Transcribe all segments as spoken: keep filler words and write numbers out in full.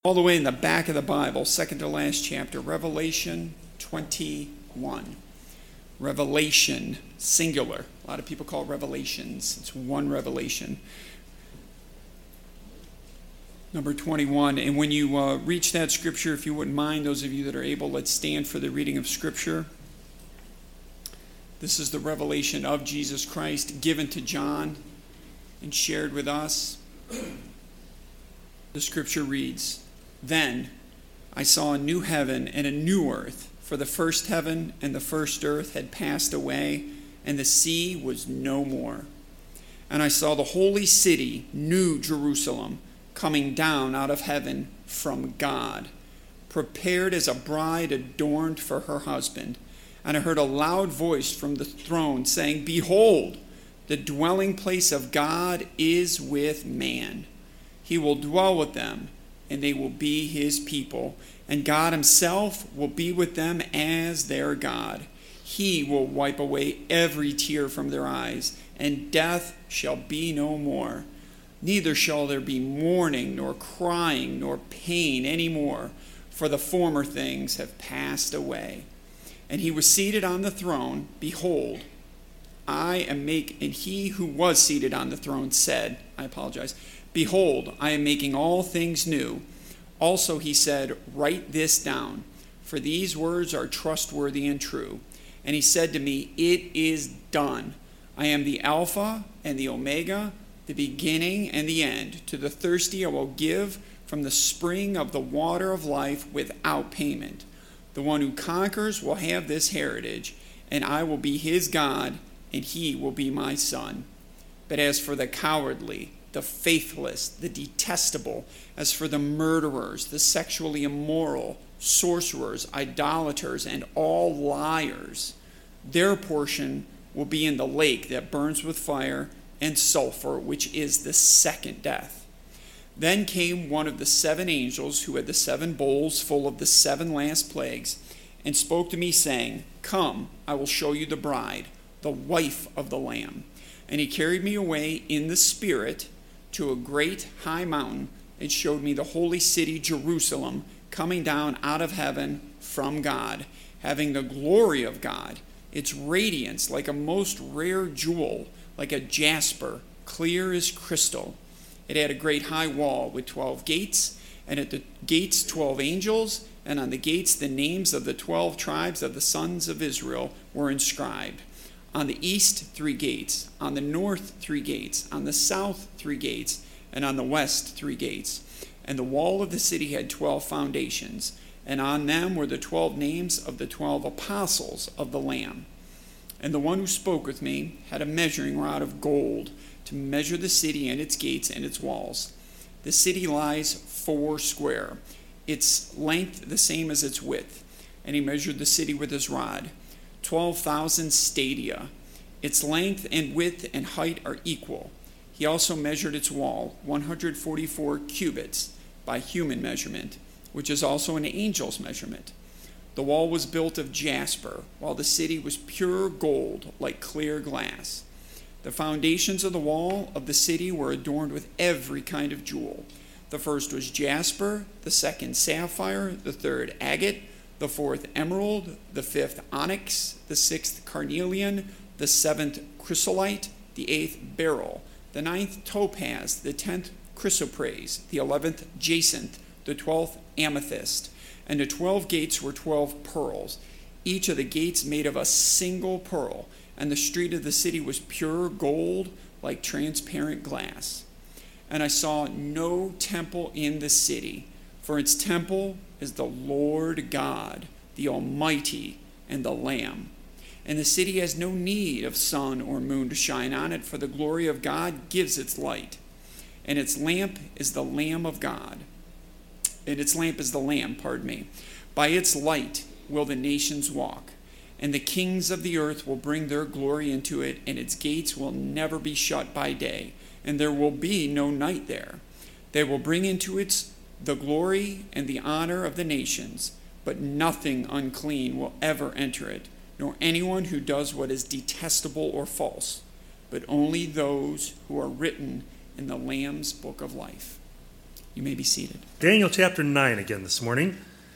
all the way in the back of the Bible, second to last chapter, Revelation twenty-one. Revelation, singular. A lot of people call it Revelations. It's one revelation. Number twenty-one. And when you uh, reach that scripture, if you wouldn't mind, those of you that are able, let's stand for the reading of scripture. This is the revelation of Jesus Christ given to John and shared with us. The scripture reads, "Then I saw a new heaven and a new earth, for the first heaven and the first earth had passed away, and the sea was no more. And I saw the holy city, New Jerusalem, coming down out of heaven from God, prepared as a bride adorned for her husband. And I heard a loud voice from the throne saying, 'Behold, the dwelling place of God is with man. He will dwell with them, and they will be his people. And God himself will be with them as their God. He will wipe away every tear from their eyes, and death shall be no more. Neither shall there be mourning, nor crying, nor pain any more, for the former things have passed away.' And he was seated on the throne. Behold, I am making," and he who was seated on the throne said, I apologize, "Behold, I am making all things new." Also he said, "Write this down, for these words are trustworthy and true." And he said to me, "It is done. I am the Alpha and the Omega, the beginning and the end. To the thirsty I will give from the spring of the water of life without payment. The one who conquers will have this heritage, and I will be his God, and he will be my son. But as for the cowardly, the faithless, the detestable, as for the murderers, the sexually immoral, sorcerers, idolaters, and all liars, their portion will be in the lake that burns with fire and sulfur, which is the second death." Then came one of the seven angels who had the seven bowls full of the seven last plagues, and spoke to me, saying, "Come, I will show you the bride, the wife of the Lamb." And he carried me away in the Spirit to a great high mountain, and showed me the holy city Jerusalem, coming down out of heaven from God, having the glory of God, its radiance like a most rare jewel, like a jasper, clear as crystal. It had a great high wall with twelve gates, and at the gates twelve angels, and on the gates the names of the twelve tribes of the sons of Israel were inscribed. On the east three gates, on the north three gates, on the south three gates, and on the west three gates. And the wall of the city had twelve foundations, and on them were the twelve names of the twelve apostles of the Lamb. And the one who spoke with me had a measuring rod of gold to measure the city and its gates and its walls. The city lies four square, its length the same as its width. And he measured the city with his rod, twelve thousand stadia. Its length and width and height are equal. He also measured its wall, one hundred forty-four cubits by human measurement, which is also an angel's measurement. The wall was built of jasper, while the city was pure gold, like clear glass. The foundations of the wall of the city were adorned with every kind of jewel. The first was jasper, the second sapphire, the third agate, the fourth emerald, the fifth onyx, the sixth carnelian, the seventh chrysolite, the eighth beryl, the ninth topaz, the tenth chrysoprase, the eleventh jacinth, the twelfth amethyst. And the twelve gates were twelve pearls, each of the gates made of a single pearl. And the street of the city was pure gold, like transparent glass. And I saw no temple in the city, for its temple is the Lord God, the Almighty, and the Lamb. And the city has no need of sun or moon to shine on it, for the glory of God gives its light. And its lamp is the Lamb of God. And its lamp is the Lamb, pardon me. By its light will the nations walk. And the kings of the earth will bring their glory into it, and its gates will never be shut by day, and there will be no night there. They will bring into it the glory and the honor of the nations, but nothing unclean will ever enter it, nor anyone who does what is detestable or false, but only those who are written in the Lamb's book of life. You may be seated. Daniel chapter nine again this morning.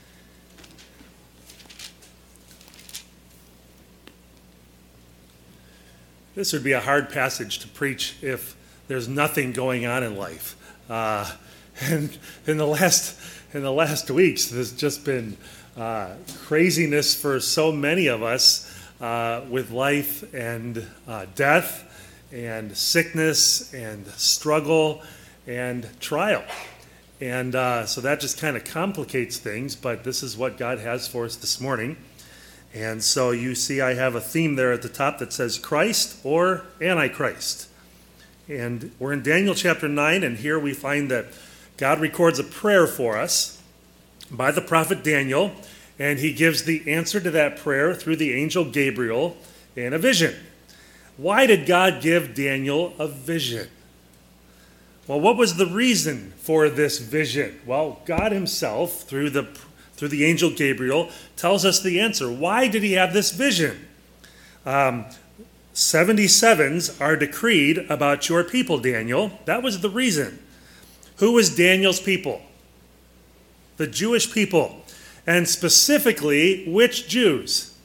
This would be a hard passage to preach if there's nothing going on in life. Uh, and in the last in the last weeks, there's just been uh, craziness for so many of us uh, with life and uh, death and sickness and struggle and trial. And uh, so that just kind of complicates things, but this is what God has for us this morning. And so you see I have a theme there at the top that says Christ or Antichrist. And we're in Daniel chapter nine, and here we find that God records a prayer for us by the prophet Daniel, and he gives the answer to that prayer through the angel Gabriel in a vision. Why did God give Daniel a vision? Well, what was the reason for this vision? Well, God himself, through the through the angel Gabriel, tells us the answer. Why did he have this vision? Um, seventy-sevens are decreed about your people, Daniel. That was the reason. Who was Daniel's people? The Jewish people. And specifically, which Jews?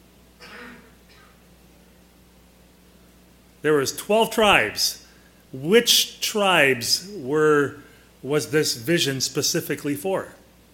There was twelve tribes. Which tribes were was this vision specifically for?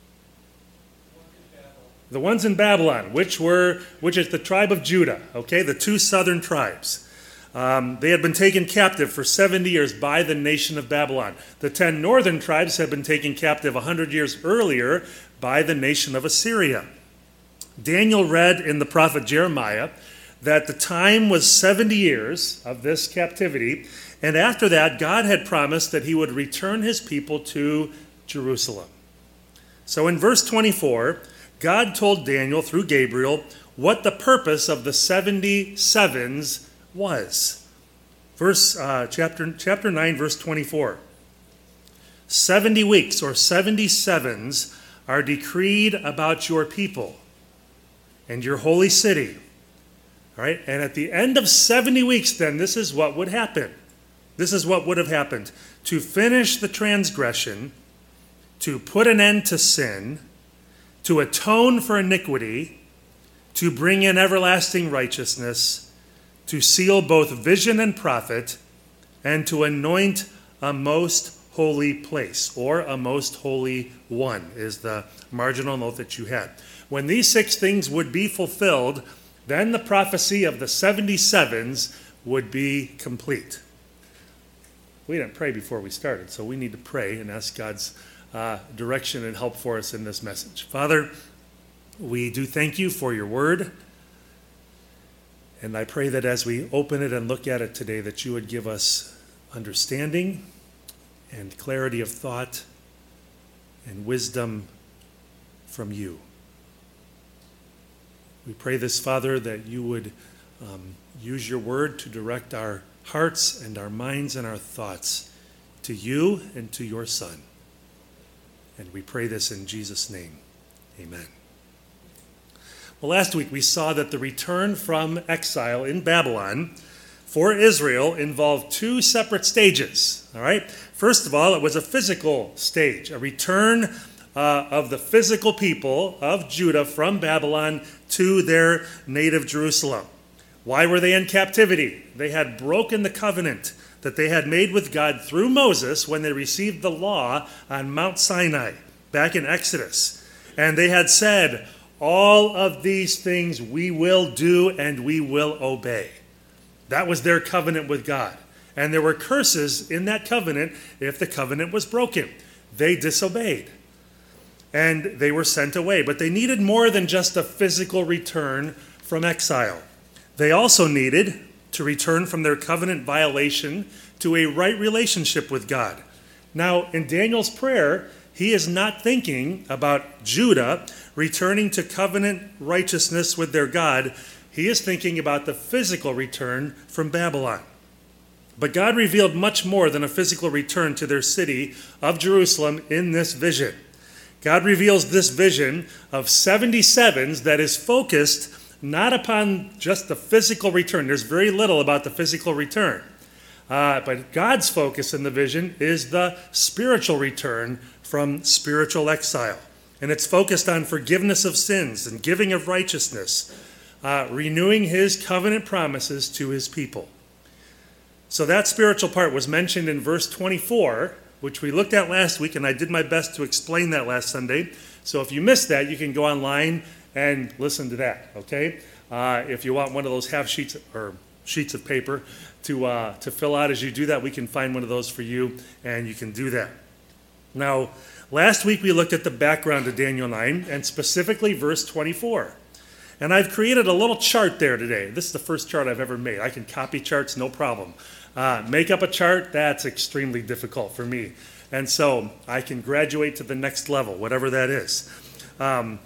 The ones in Babylon, which were which is the tribe of Judah, okay, the two southern tribes. Um, they had been taken captive for seventy years by the nation of Babylon. The ten northern tribes had been taken captive one hundred years earlier by the nation of Assyria. Daniel read in the prophet Jeremiah that the time was seventy years of this captivity, and after that, God had promised that he would return his people to Jerusalem. So in verse twenty-four, God told Daniel through Gabriel what the purpose of the seventy-sevens was. Verse uh, chapter chapter nine, verse twenty-four. Seventy weeks or seventy-sevens are decreed about your people and your holy city. All right, and at the end of seventy weeks, then this is what would happen. This is what would have happened: to finish the transgression, to put an end to sin, to atone for iniquity, to bring in everlasting righteousness, to seal both vision and prophet, and to anoint a most holy place, or a most holy one, is the marginal note that you had. When these six things would be fulfilled, then the prophecy of the seventy-sevens would be complete. We didn't pray before we started, so we need to pray and ask God's uh, direction and help for us in this message. Father, we do thank you for your word, and I pray that as we open it and look at it today, that you would give us understanding and clarity of thought and wisdom from you. We pray this, Father, that you would um, use your word to direct our hearts and our minds and our thoughts to you and to your Son. And we pray this in Jesus' name. Amen. Well, last week we saw that the return from exile in Babylon for Israel involved two separate stages. All right. First of all, it was a physical stage, a return uh, of the physical people of Judah from Babylon to their native Jerusalem. Why were they in captivity? They had broken the covenant that they had made with God through Moses when they received the law on Mount Sinai back in Exodus. And they had said, all of these things we will do and we will obey. That was their covenant with God. And there were curses in that covenant if the covenant was broken. They disobeyed. And they were sent away. But they needed more than just a physical return from exile. They also needed to return from their covenant violation to a right relationship with God. Now, in Daniel's prayer, he is not thinking about Judah returning to covenant righteousness with their God. He is thinking about the physical return from Babylon. But God revealed much more than a physical return to their city of Jerusalem in this vision. God reveals this vision of seventy-sevens that is focused not upon just the physical return. There's very little about the physical return. Uh, but God's focus in the vision is the spiritual return from spiritual exile. And it's focused on forgiveness of sins and giving of righteousness, uh, renewing his covenant promises to his people. So that spiritual part was mentioned in verse twenty-four, which we looked at last week, and I did my best to explain that last Sunday. So if you missed that, you can go online and listen to that, okay? Uh, if you want one of those half sheets or sheets of paper to uh, to fill out as you do that, we can find one of those for you, and you can do that. Now, last week we looked at the background of Daniel nine, and specifically verse twenty-four. And I've created a little chart there today. This is the first chart I've ever made. I can copy charts, no problem. Uh, make up a chart, that's extremely difficult for me. And so I can graduate to the next level, whatever that is. Um,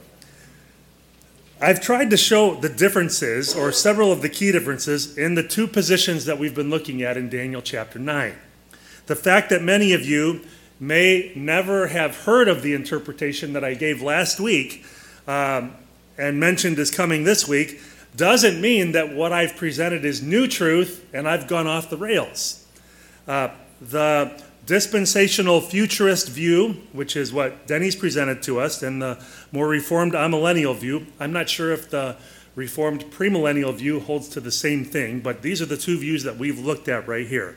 I've tried to show the differences, or several of the key differences, in the two positions that we've been looking at in Daniel chapter nine. The fact that many of you may never have heard of the interpretation that I gave last week um, and mentioned as coming this week doesn't mean that what I've presented is new truth and I've gone off the rails. Uh, the dispensational futurist view, which is what Denny's presented to us, and the more reformed amillennial view, I'm not sure if the reformed premillennial view holds to the same thing, but these are the two views that we've looked at right here.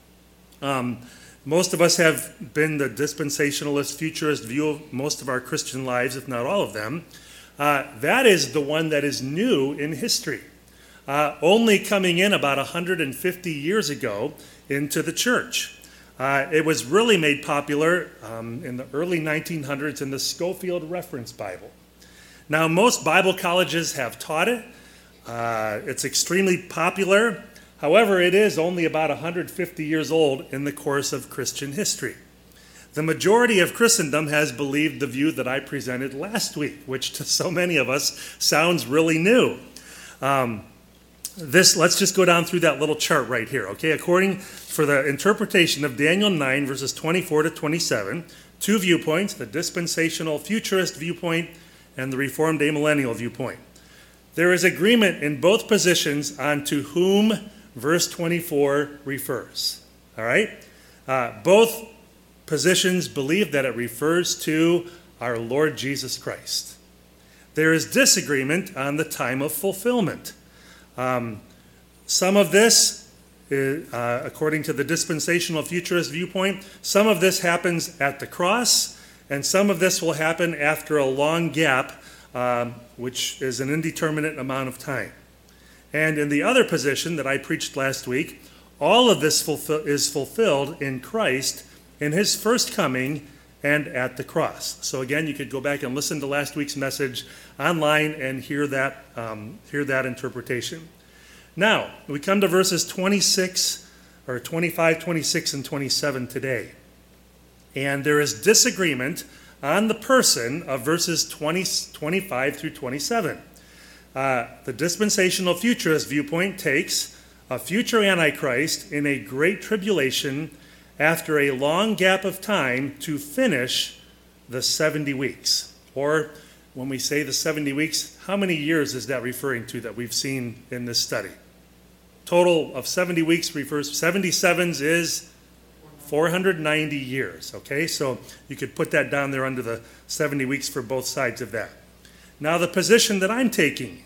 Um, most of us have been the dispensationalist futurist view of most of our Christian lives, if not all of them. Uh, that is the one that is new in history, uh, only coming in about one hundred fifty years ago into the church. Uh, it was really made popular um, in the early nineteen hundreds in the Scofield Reference Bible. Now, most Bible colleges have taught it. Uh, it's extremely popular. However, it is only about one hundred fifty years old in the course of Christian history. The majority of Christendom has believed the view that I presented last week, which to so many of us sounds really new. Um, this, let's just go down through that little chart right here, okay? According for the interpretation of Daniel nine, verses twenty-four to twenty-seven, two viewpoints, the dispensational futurist viewpoint and the reformed amillennial viewpoint. There is agreement in both positions on to whom verse twenty-four refers, all right? Uh, both positions believe that it refers to our Lord Jesus Christ. There is disagreement on the time of fulfillment. Um, some of this, is, uh, according to the dispensational futurist viewpoint, some of this happens at the cross, and some of this will happen after a long gap, um, which is an indeterminate amount of time. And in the other position that I preached last week, all of this fulfill- is fulfilled in Christ in his first coming and at the cross. So again, you could go back and listen to last week's message online and hear that um, hear that interpretation. Now, we come to verses twenty-six, or twenty-five, twenty-six, and twenty-seven today. And there is disagreement on the person of verses twenty, twenty-five through twenty-seven. Uh, the dispensational futurist viewpoint takes a future Antichrist in a great tribulation after a long gap of time to finish the seventy weeks. Or when we say the seventy weeks, how many years is that referring to that we've seen in this study? Total of seventy weeks refers, seventy-sevens is four hundred ninety years, okay? So you could put that down there under the seventy weeks for both sides of that. Now the position that I'm taking,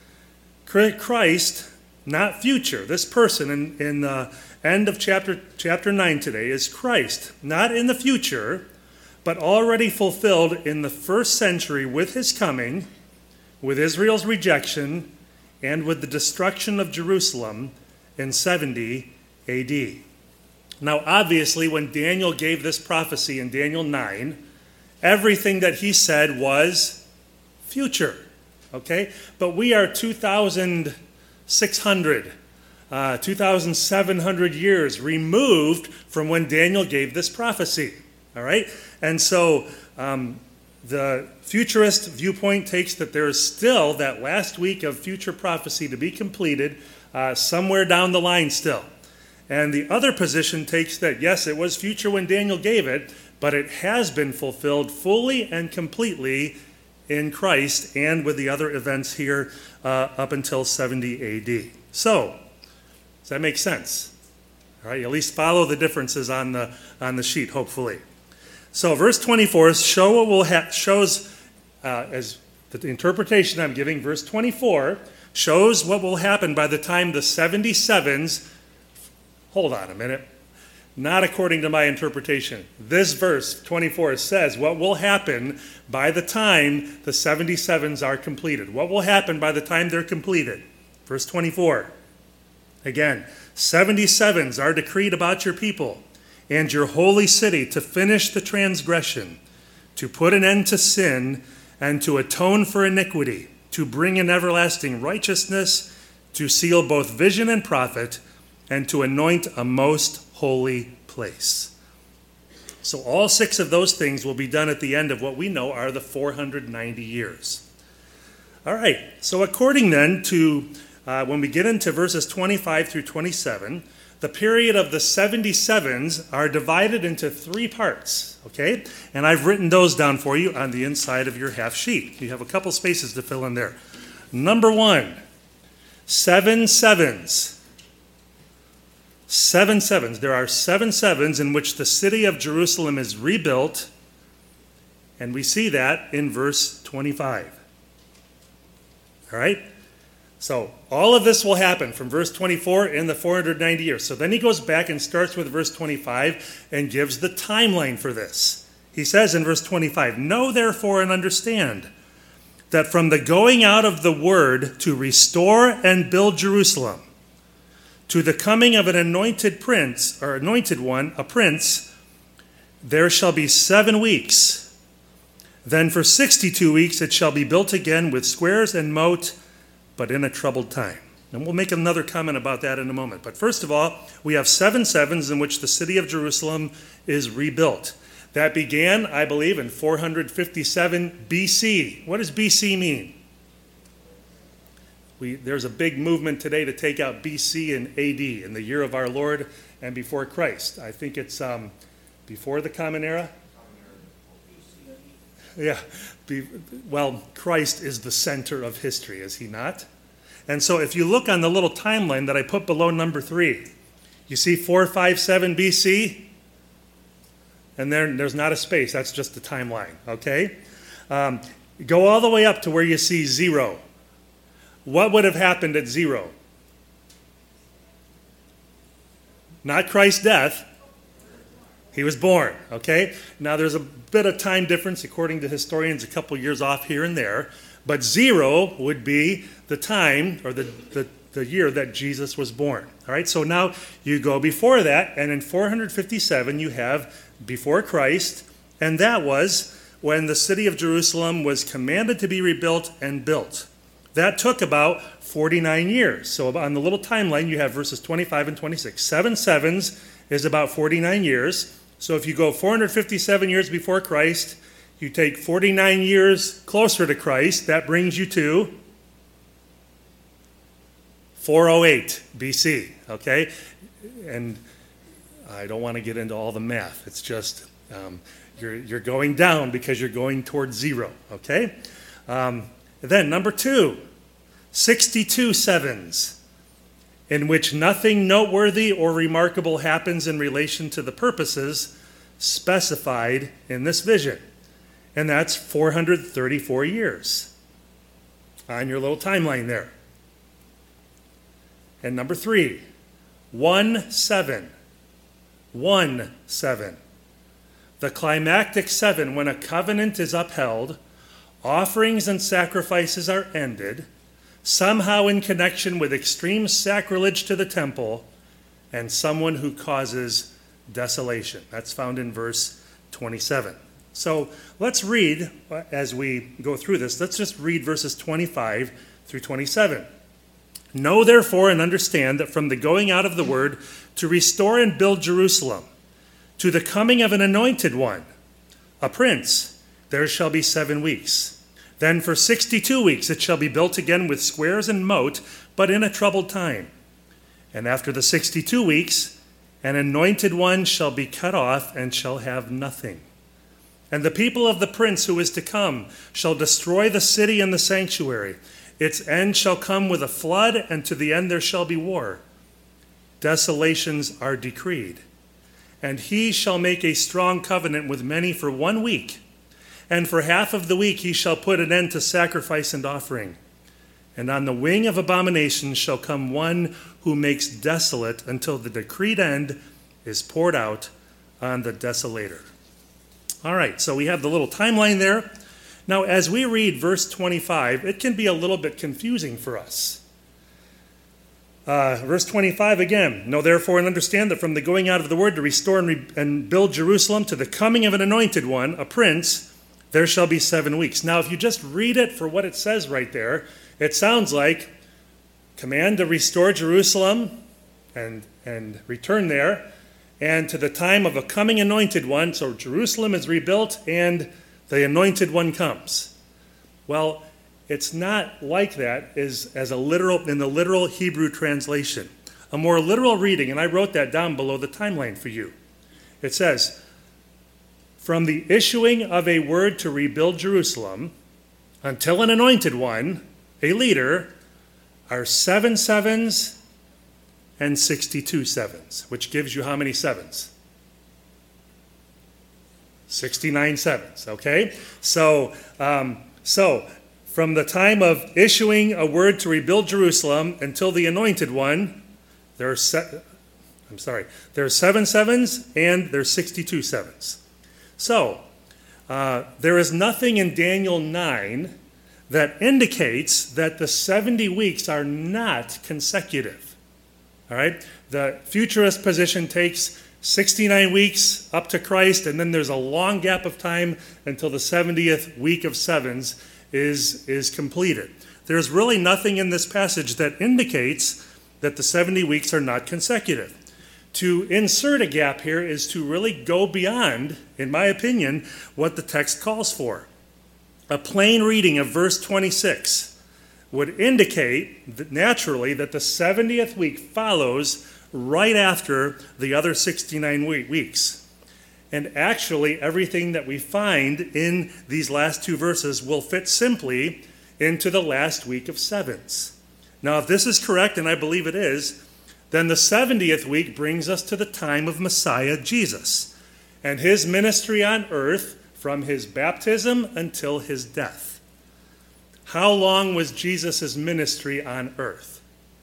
Christ, not future, this person in, in the end of chapter, chapter nine today is Christ, not in the future, but already fulfilled in the first century with his coming, with Israel's rejection, and with the destruction of Jerusalem in seventy A D. Now, obviously, when Daniel gave this prophecy in Daniel nine, everything that he said was future, okay? But we are two thousand six hundred, uh, two thousand seven hundred years removed from when Daniel gave this prophecy, all right? And so um, the futurist viewpoint takes that there is still that last week of future prophecy to be completed uh, somewhere down the line still. And the other position takes that, yes, it was future when Daniel gave it, but it has been fulfilled fully and completely in Christ and with the other events here uh, up until seventy A D. So, does that make sense? All right, you at least follow the differences on the on the sheet, hopefully. So verse twenty-four show what will ha- shows uh, as the interpretation I'm giving. Verse twenty-four shows what will happen by the time the seventy-sevens. Hold on a minute. Not according to my interpretation. This verse twenty-four says what will happen by the time the seventy-sevens are completed. What will happen by the time they're completed? Verse twenty-four. Again, seventy-sevens are decreed about your people and your holy city to finish the transgression, to put an end to sin, and to atone for iniquity, to bring in everlasting righteousness, to seal both vision and prophet, and to anoint a most holy place. So all six of those things will be done at the end of what we know are the four hundred ninety years. All right, so according then to, uh, when we get into verses twenty-five through twenty-seven, the period of the seventy-sevens are divided into three parts, okay? And I've written those down for you on the inside of your half sheet. You have a couple spaces to fill in there. Number one, seven sevens. Seven sevens. There are seven sevens in which the city of Jerusalem is rebuilt, and we see that in verse twenty-five. All right? So all of this will happen from verse twenty-four in the four hundred ninety years. So then he goes back and starts with verse twenty-five and gives the timeline for this. He says in verse twenty-five, "Know therefore and understand that from the going out of the word to restore and build Jerusalem, to the coming of an anointed prince, or anointed one, a prince, there shall be seven weeks. Then for sixty-two weeks it shall be built again with squares and moat, but in a troubled time." And we'll make another comment about that in a moment. But first of all, we have seven sevens in which the city of Jerusalem is rebuilt. That began, I believe, in four hundred fifty-seven B C. What does B C mean? We, there's a big movement today to take out B C and A D, in the year of our Lord and before Christ. I think it's um, before the Common Era. Yeah, be, well, Christ is the center of history, is he not? And so if you look on the little timeline that I put below number three, you see four five seven B C? And there, there's not a space, that's just the timeline, okay? Um, go all the way up to where you see zero. What would have happened at zero? Not Christ's death. He was born, okay? Now, there's a bit of time difference, according to historians, a couple years off here and there. But zero would be the time, or the, the, the year that Jesus was born. All right, so now you go before that, and in four hundred fifty-seven you have before Christ, and that was when the city of Jerusalem was commanded to be rebuilt and built. That took about forty-nine years. So on the little timeline, you have verses twenty-five and twenty-six. Seven sevens is about forty-nine years. So if you go four hundred fifty-seven years before Christ, you take forty-nine years closer to Christ, that brings you to four oh eight B C, okay? And I don't want to get into all the math. It's just um, you're, you're going down because you're going towards zero, okay? Um, then number two, sixty-two sevens, in which nothing noteworthy or remarkable happens in relation to the purposes specified in this vision. And that's four hundred thirty-four years on your little timeline there. And number three, one seven. One seven. The climactic seven, when a covenant is upheld, offerings and sacrifices are ended, somehow in connection with extreme sacrilege to the temple, and someone who causes desolation. That's found in verse twenty-seven. So let's read, as we go through this, let's just read verses twenty-five through twenty-seven. Know therefore and understand that from the going out of the word to restore and build Jerusalem, to the coming of an anointed one, a prince, there shall be seven weeks. Then for sixty-two weeks it shall be built again with squares and moat, but in a troubled time. And after the sixty-two weeks, an anointed one shall be cut off and shall have nothing. And the people of the prince who is to come shall destroy the city and the sanctuary. Its end shall come with a flood, and to the end there shall be war. Desolations are decreed. And he shall make a strong covenant with many for one week. And for half of the week he shall put an end to sacrifice and offering. And on the wing of abomination shall come one who makes desolate until the decreed end is poured out on the desolator. All right, so we have the little timeline there. Now, as we read verse twenty-five, it can be a little bit confusing for us. Uh, verse twenty-five again, know therefore and understand that from the going out of the word to restore and, re- and build Jerusalem to the coming of an anointed one, a prince, there shall be seven weeks. Now, if you just read it for what it says right there, it sounds like command to restore Jerusalem and, and return there, and to the time of a coming anointed one, so Jerusalem is rebuilt and the anointed one comes. Well, it's not like that as, as a literal in the literal Hebrew translation. A more literal reading, and I wrote that down below the timeline for you. It says, from the issuing of a word to rebuild Jerusalem until an anointed one, a leader, are seven sevens and sixty-two sevens, which gives you how many sevens? sixty-nine sevens, okay? So, um, so from the time of issuing a word to rebuild Jerusalem until the anointed one, there are se- I'm sorry, there are seven sevens and there's sixty-two sevens. So, uh, there is nothing in Daniel nine that indicates that the seventy weeks are not consecutive. All right? The futurist position takes sixty-nine weeks up to Christ, and then there's a long gap of time until the seventieth week of sevens is, is completed. There's really nothing in this passage that indicates that the seventy weeks are not consecutive. To insert a gap here is to really go beyond, in my opinion, what the text calls for. A plain reading of verse twenty-six would indicate that naturally that the seventieth week follows right after the other sixty-nine weeks. And actually, everything that we find in these last two verses will fit simply into the last week of sevens. Now, if this is correct, and I believe it is, then the seventieth week brings us to the time of Messiah Jesus and his ministry on earth from his baptism until his death. How long was Jesus' ministry on earth?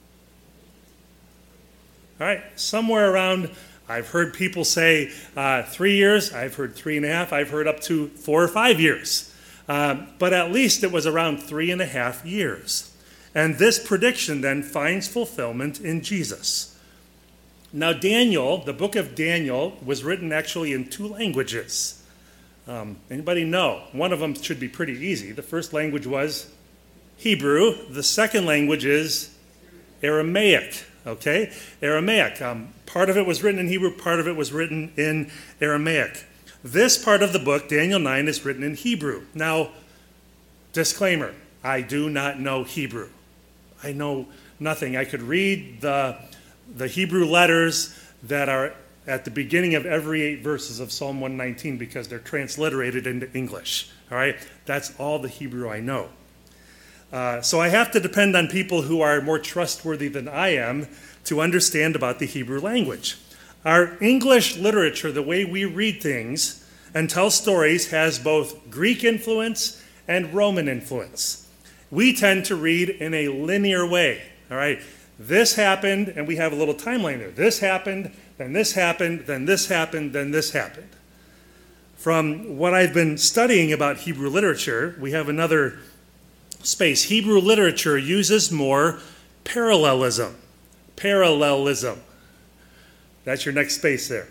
All right, somewhere around, I've heard people say uh, three years, I've heard three and a half, I've heard up to four or five years. Um, but at least it was around three and a half years. And this prediction then finds fulfillment in Jesus. Now, Daniel, the book of Daniel, was written actually in two languages. Um, anybody know? One of them should be pretty easy. The first language was Hebrew. The second language is Aramaic. Okay? Aramaic. Um, part of it was written in Hebrew, part of it was written in Aramaic. This part of the book, Daniel nine, is written in Hebrew. Now, disclaimer, I do not know Hebrew. I know nothing. I could read the, the Hebrew letters that are at the beginning of every eight verses of Psalm one nineteen because they're transliterated into English. All right? That's all the Hebrew I know. Uh, so I have to depend on people who are more trustworthy than I am to understand about the Hebrew language. Our English literature, the way we read things and tell stories, has both Greek influence and Roman influence. We tend to read in a linear way. All right, this happened, and we have a little timeline there. This happened, then this happened, then this happened, then this happened. From what I've been studying about Hebrew literature, we have another space. Hebrew literature uses more parallelism. Parallelism. That's your next space there.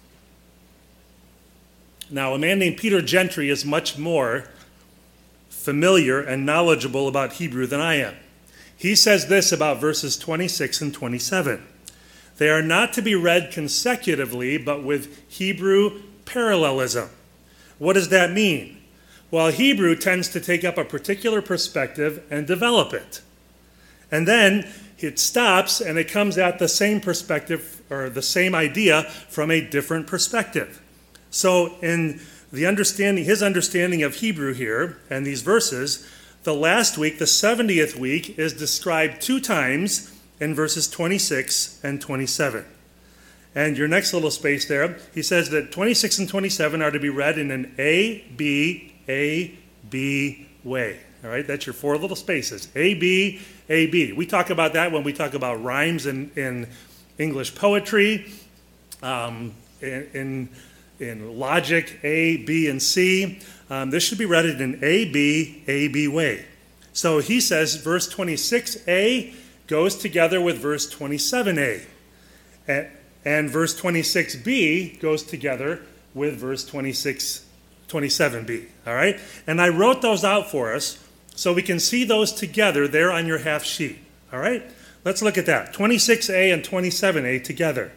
Now, a man named Peter Gentry is much more familiar and knowledgeable about Hebrew than I am. He says this about verses twenty-six and twenty-seven. They are not to be read consecutively, but with Hebrew parallelism. What does that mean? Well, Hebrew tends to take up a particular perspective and develop it. And then it stops and it comes at the same perspective or the same idea from a different perspective. So in the understanding, his understanding of Hebrew here and these verses, the last week, the seventieth week, is described two times in verses twenty-six and twenty-seven. And your next little space there, he says that twenty-six and twenty-seven are to be read in an A, B, A, B way. All right, that's your four little spaces. A, B, A, B. We talk about that when we talk about rhymes in, in English poetry, um, in, in, in logic, A, B, and C. Um, this should be read in an A, B, A, B way. So he says verse twenty-six A goes together with verse twenty-seven A. And, and verse twenty-six B goes together with verse twenty-six, twenty-seven B. All right? And I wrote those out for us so we can see those together there on your half sheet. All right? Let's look at that. twenty-six A and twenty-seven A together.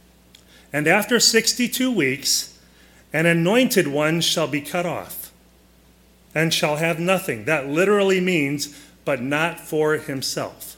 And after sixty-two weeks, an anointed one shall be cut off and shall have nothing. That literally means, but not for himself.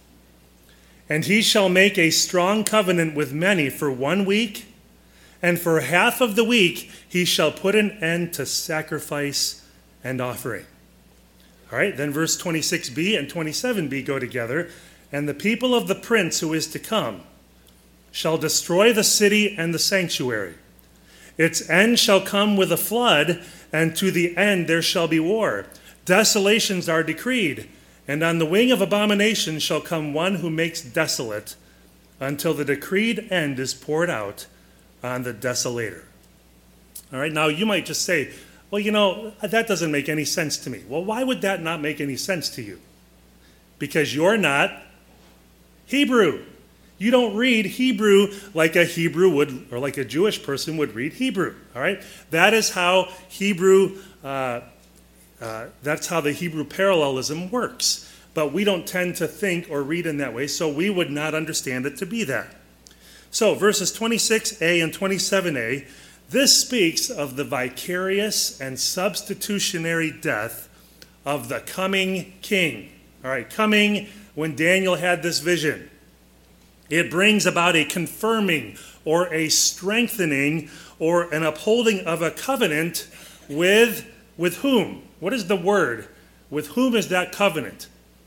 And he shall make a strong covenant with many for one week, and for half of the week he shall put an end to sacrifice and offering. All right, then verse twenty-six B and twenty-seven B go together. And the people of the prince who is to come shall destroy the city and the sanctuary. Its end shall come with a flood, and to the end there shall be war. Desolations are decreed, and on the wing of abomination shall come one who makes desolate, until the decreed end is poured out on the desolator. All right, now you might just say, well, you know, that doesn't make any sense to me. Well, why would that not make any sense to you? Because you're not Hebrew. You don't read Hebrew like a Hebrew would, or like a Jewish person would read Hebrew. All right, that is how Hebrew. Uh, uh, that's how the Hebrew parallelism works. But we don't tend to think or read in that way, so we would not understand it to be that. So verses twenty-six A and twenty-seven A, this speaks of the vicarious and substitutionary death of the coming king. All right, coming when Daniel had this vision. It brings about a confirming or a strengthening or an upholding of a covenant with, with whom? What is the word? With whom is that covenant?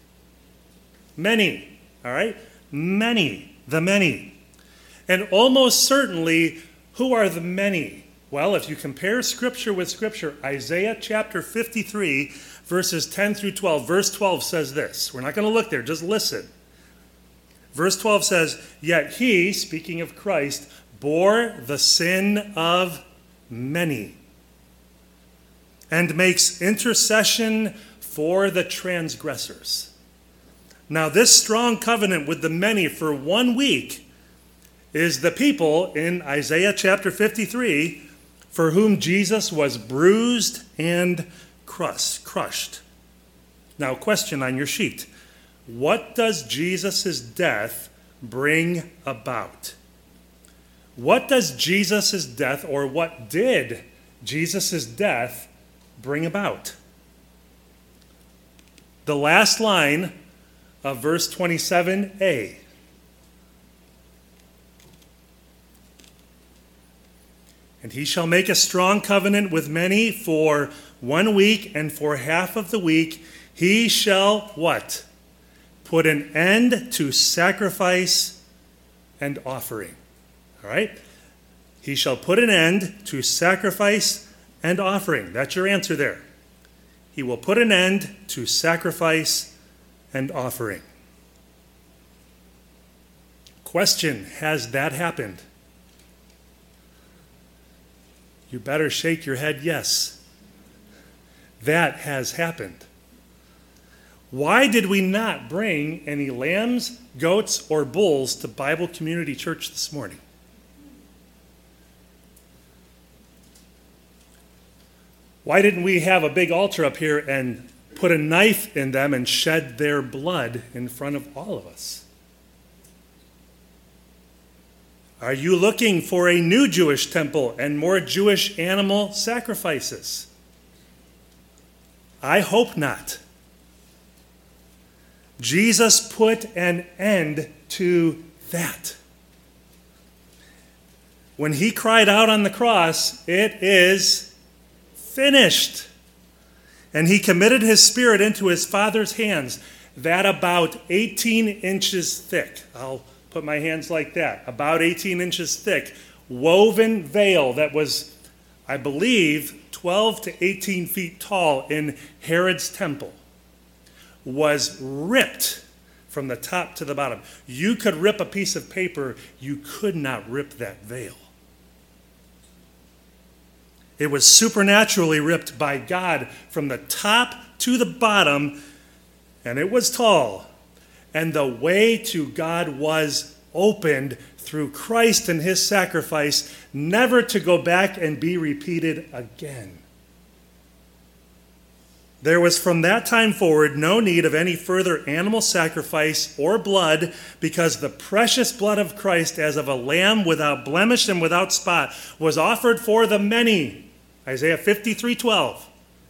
Many, all right? Many, the many. And almost certainly, who are the many? Well, if you compare Scripture with Scripture, Isaiah chapter fifty-three, verses ten through twelve, verse twelve says this. We're not going to look there, just listen. Verse twelve says, yet he, speaking of Christ, bore the sin of many and makes intercession for the transgressors. Now, this strong covenant with the many for one week is the people in Isaiah chapter fifty-three for whom Jesus was bruised and crushed. Now, question on your sheet. What does Jesus' death bring about? What does Jesus' death, or what did Jesus' death bring about? The last line of verse twenty-seven A. And he shall make a strong covenant with many for one week, and for half of the week he shall what? Put an end to sacrifice and offering. All right? He shall put an end to sacrifice and offering. That's your answer there. He will put an end to sacrifice and offering. Question, has that happened? You better shake your head yes. That has happened. Why did we not bring any lambs, goats, or bulls to Bible Community Church this morning? Why didn't we have a big altar up here and put a knife in them and shed their blood in front of all of us? Are you looking for a new Jewish temple and more Jewish animal sacrifices? I hope not. Jesus put an end to that. When he cried out on the cross, it is finished. And he committed his spirit into his Father's hands, that about eighteen inches thick. I'll put my hands like that, about eighteen inches thick, woven veil that was, I believe, twelve to eighteen feet tall in Herod's temple, was ripped from the top to the bottom. You could rip a piece of paper, you could not rip that veil. It was supernaturally ripped by God from the top to the bottom, and it was tall. And the way to God was opened through Christ and his sacrifice, never to go back and be repeated again. There was from that time forward no need of any further animal sacrifice or blood, because the precious blood of Christ, as of a lamb without blemish and without spot, was offered for the many. Isaiah fifty-three twelve.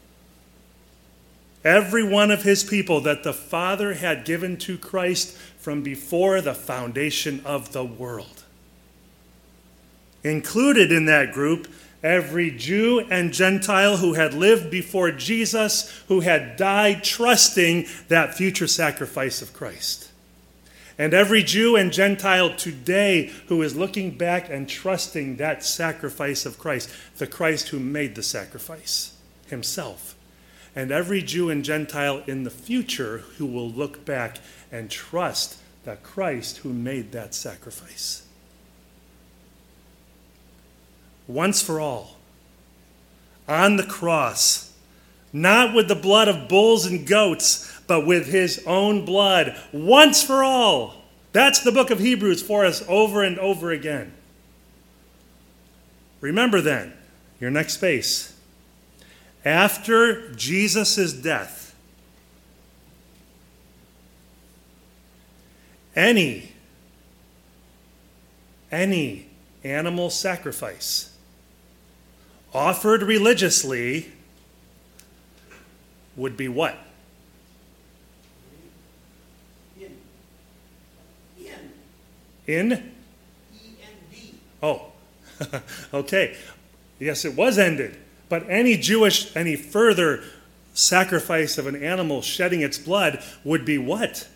Every one of his people that the Father had given to Christ from before the foundation of the world. Included in that group, every Jew and Gentile who had lived before Jesus, who had died trusting that future sacrifice of Christ. And every Jew and Gentile today who is looking back and trusting that sacrifice of Christ, the Christ who made the sacrifice himself. And every Jew and Gentile in the future who will look back and trust the Christ who made that sacrifice. Once for all, on the cross, not with the blood of bulls and goats, but with his own blood, once for all. That's the book of Hebrews for us over and over again. Remember then, your next space. After Jesus' death, any, any animal sacrifice offered religiously would be what? In. In. In? E N D. Oh, okay. Yes, it was ended. But any Jewish, any further sacrifice of an animal shedding its blood would be what?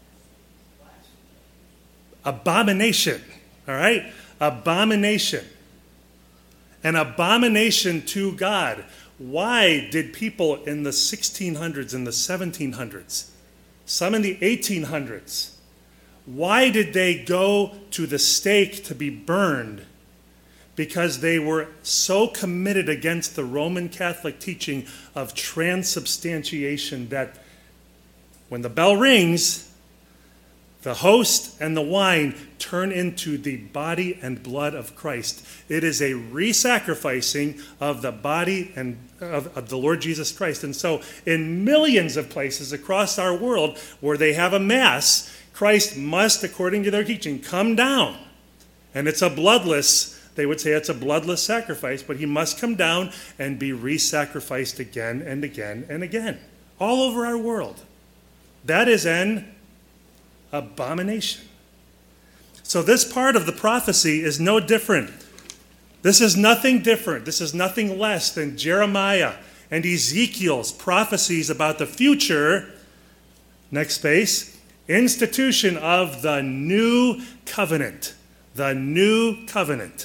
Abomination. All right? Abomination. An abomination to God. Why did people in the sixteen hundreds and the seventeen hundreds, some in the eighteen hundreds, why did they go to the stake to be burned? Because they were so committed against the Roman Catholic teaching of transubstantiation that when the bell rings, the host and the wine turn into the body and blood of Christ. It is a re-sacrificing of the body and of, of the Lord Jesus Christ. And so in millions of places across our world where they have a mass, Christ must, according to their teaching, come down. And it's a bloodless, they would say it's a bloodless sacrifice, but he must come down and be re-sacrificed again and again and again. All over our world. That is an abomination. So this part of the prophecy is no different. This is nothing different. This is nothing less than Jeremiah and Ezekiel's prophecies about the future. Next space. Institution of the new covenant. The new covenant.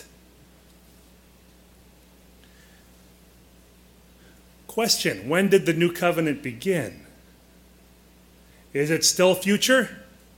Question: when did the new covenant begin? Is it still future?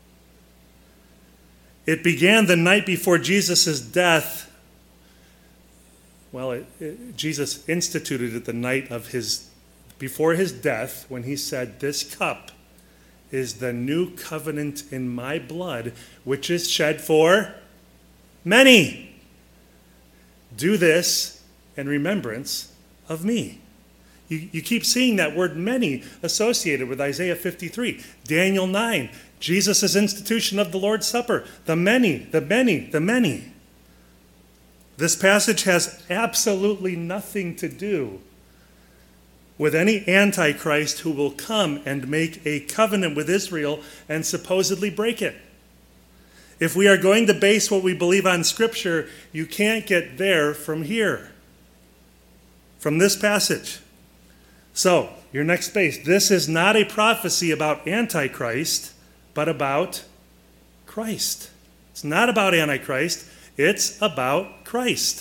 It began the night before Jesus' death. Well, it, it, Jesus instituted it the night of his, before his death, when he said, "This cup is the new covenant in my blood, which is shed for many. Do this in remembrance of me." You, you keep seeing that word many associated with Isaiah fifty-three, Daniel nine, Jesus' institution of the Lord's Supper, the many, the many, the many. This passage has absolutely nothing to do with any antichrist who will come and make a covenant with Israel and supposedly break it. If we are going to base what we believe on Scripture, you can't get there from here, from this passage. So, your next space. This is not a prophecy about Antichrist, but about Christ. It's not about Antichrist. It's about Christ.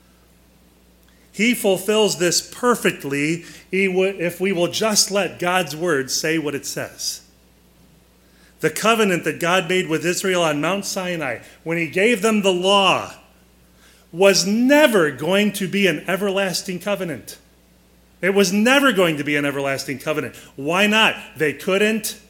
He fulfills this perfectly if we will just let God's word say what it says. The covenant that God made with Israel on Mount Sinai, when he gave them the law, was never going to be an everlasting covenant. It was never going to be an everlasting covenant. Why not? They couldn't.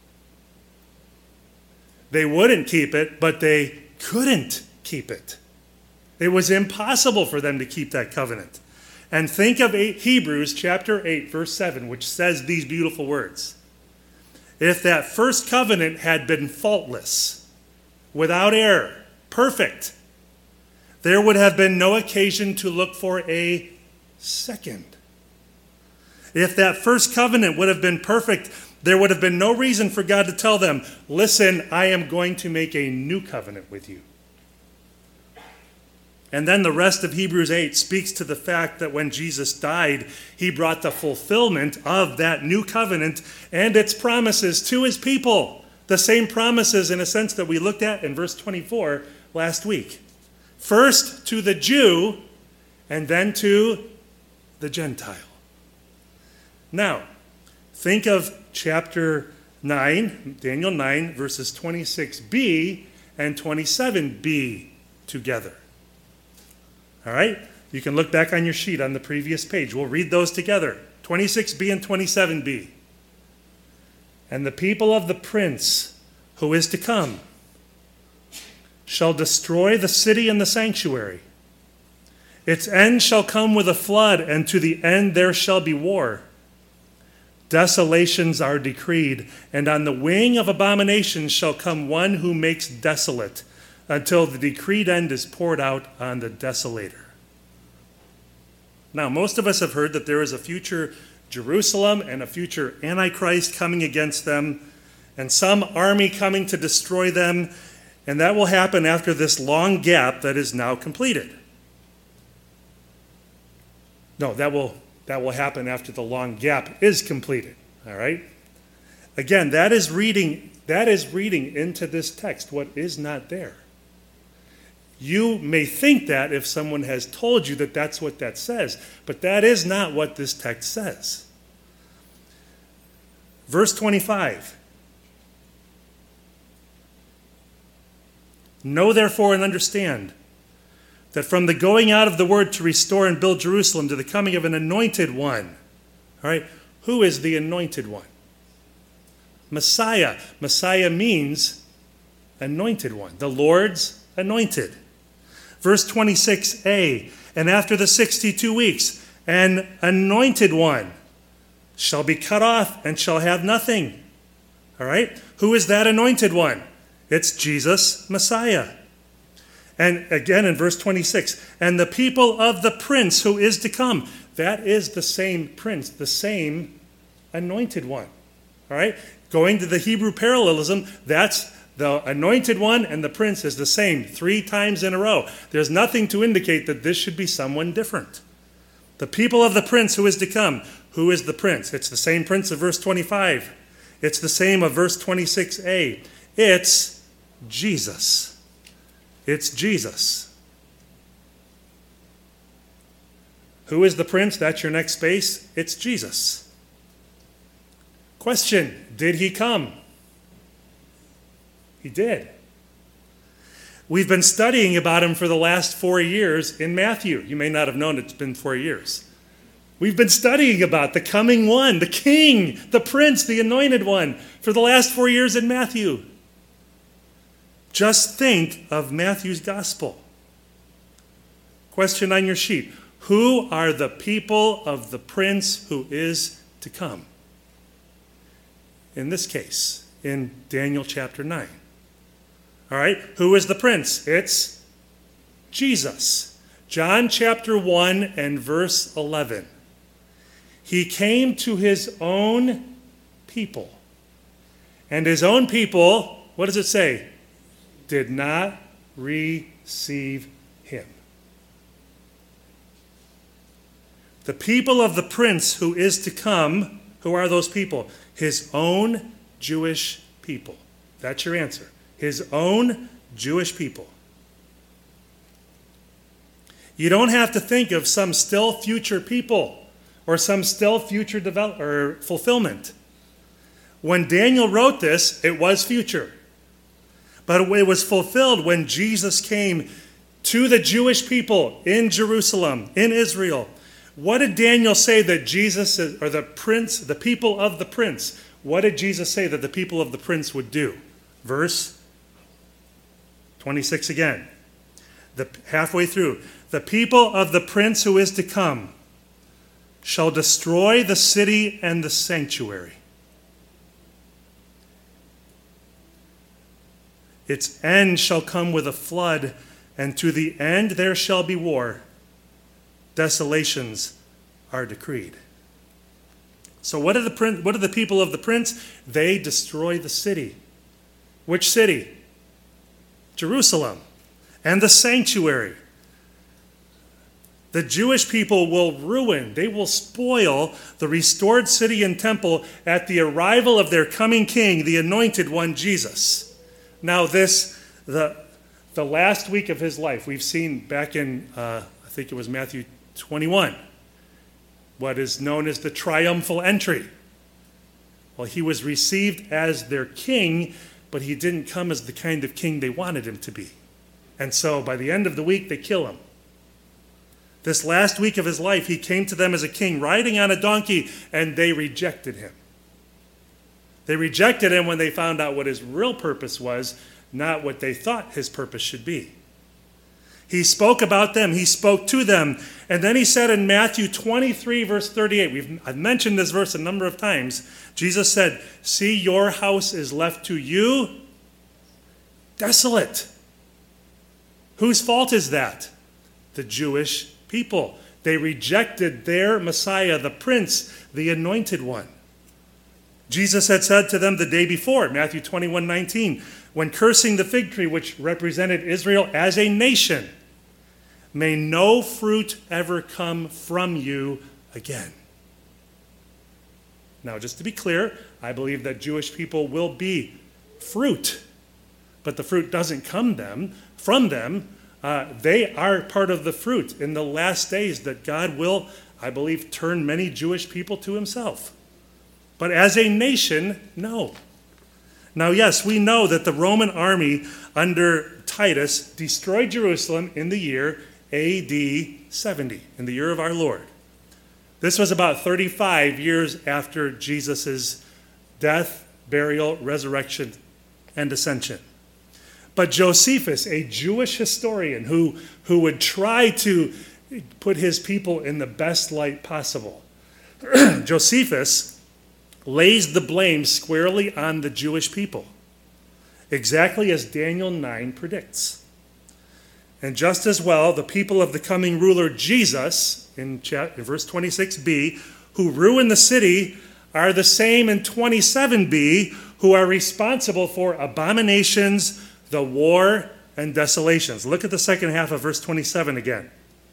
They wouldn't keep it, but they couldn't keep it. It was impossible for them to keep that covenant. And think of eight, Hebrews chapter eight, verse seven, which says these beautiful words. If that first covenant had been faultless, without error, perfect, there would have been no occasion to look for a second. If that first covenant would have been perfect, there would have been no reason for God to tell them, listen, I am going to make a new covenant with you. And then the rest of Hebrews eight speaks to the fact that when Jesus died, he brought the fulfillment of that new covenant and its promises to his people. The same promises, in a sense, that we looked at in verse twenty-four last week. First to the Jew, and then to the Gentile. Now, think of chapter nine, Daniel nine, verses twenty-six b and twenty-seven b together. All right? You can look back on your sheet on the previous page. We'll read those together. twenty-six b and twenty-seven b. And the people of the prince who is to come shall destroy the city and the sanctuary. Its end shall come with a flood, and to the end there shall be war. Desolations are decreed, and on the wing of abominations shall come one who makes desolate, until the decreed end is poured out on the desolator. Now, most of us have heard that there is a future Jerusalem and a future Antichrist coming against them, and some army coming to destroy them, and that will happen after this long gap that is now completed. No, that will that will happen after the long gap is completed. All right? Again, that is reading that is reading into this text what is not there. You may think that if someone has told you that that's what that says, but that is not what this text says. Verse twenty-five. Know therefore and understand that from the going out of the word to restore and build Jerusalem to the coming of an anointed one. All right, who is the anointed one? Messiah. Messiah means anointed one, the Lord's anointed. Verse twenty-six a, and after the sixty-two weeks, an anointed one shall be cut off and shall have nothing. All right, who is that anointed one? It's Jesus, Messiah. And again in verse twenty-six, and the people of the prince who is to come. That is the same prince, the same anointed one. All right? Going to the Hebrew parallelism, that's the anointed one and the prince is the same three times in a row. There's nothing to indicate that this should be someone different. The people of the prince who is to come. Who is the prince? It's the same prince of verse twenty-five. It's the same of verse twenty-six a. It's Jesus. It's Jesus. Who is the prince? That's your next space. It's Jesus. Question, did he come? He did. We've been studying about him for the last four years in Matthew. You may not have known it's been four years. We've been studying about the coming one, the king, the prince, the anointed one, for the last four years in Matthew. Just think of Matthew's gospel. Question on your sheet. Who are the people of the prince who is to come? In this case, in Daniel chapter nine. All right, who is the prince? It's Jesus. John chapter one and verse eleven. He came to his own people. And his own people, what does it say? Did not receive him. The people of the prince who is to come, who are those people? His own Jewish people. That's your answer. His own Jewish people. You don't have to think of some still future people or some still future develop or fulfillment. When Daniel wrote this, it was future. But it was fulfilled when Jesus came to the Jewish people in Jerusalem, in Israel. What did Daniel say that Jesus, or the prince, the people of the prince, what did Jesus say that the people of the prince would do? Verse twenty-six again. The, halfway through. The people of the prince who is to come shall destroy the city and the sanctuary. Its end shall come with a flood, and to the end there shall be war. Desolations are decreed. So what are the prin- what are the people of the prince? They destroy the city. Which city? Jerusalem. And the sanctuary. The Jewish people will ruin, they will spoil the restored city and temple at the arrival of their coming king, the anointed one, Jesus. Now this, the, the last week of his life, we've seen back in, uh, I think it was Matthew twenty-one, what is known as the triumphal entry. Well, he was received as their king, but he didn't come as the kind of king they wanted him to be. And so by the end of the week, they kill him. This last week of his life, he came to them as a king, riding on a donkey, and they rejected him. They rejected him when they found out what his real purpose was, not what they thought his purpose should be. He spoke about them. He spoke to them. And then he said in Matthew twenty-three, verse thirty-eight, we've, I've mentioned this verse a number of times. Jesus said, "See, your house is left to you desolate." Whose fault is that? The Jewish people. They rejected their Messiah, the Prince, the Anointed One. Jesus had said to them the day before, Matthew twenty-one nineteen, when cursing the fig tree, which represented Israel as a nation, "May no fruit ever come from you again." Now, just to be clear, I believe that Jewish people will be fruit, but the fruit doesn't come them from them. Uh, they are part of the fruit in the last days that God will, I believe, turn many Jewish people to himself. But as a nation, no. Now, yes, we know that the Roman army under Titus destroyed Jerusalem in the year A D seventy, in the year of our Lord. This was about thirty-five years after Jesus' death, burial, resurrection, and ascension. But Josephus, a Jewish historian who, who would try to put his people in the best light possible, Josephus lays the blame squarely on the Jewish people, exactly as Daniel nine predicts. And just as well, the people of the coming ruler Jesus, in, chapter, in verse twenty-six b, who ruin the city, are the same in twenty-seven b, who are responsible for abominations, the war, and desolations. Look at the second half of verse twenty-seven again.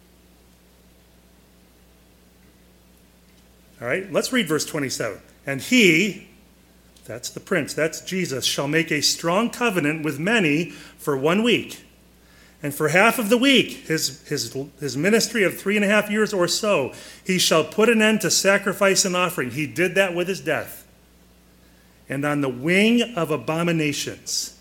All right, let's read verse twenty-seven. "And he," that's the prince, that's Jesus, "shall make a strong covenant with many for one week. And for half of the week, his, his, his ministry of three and a half years or so, he shall put an end to sacrifice and offering." He did that with his death. "And on the wing of abominations."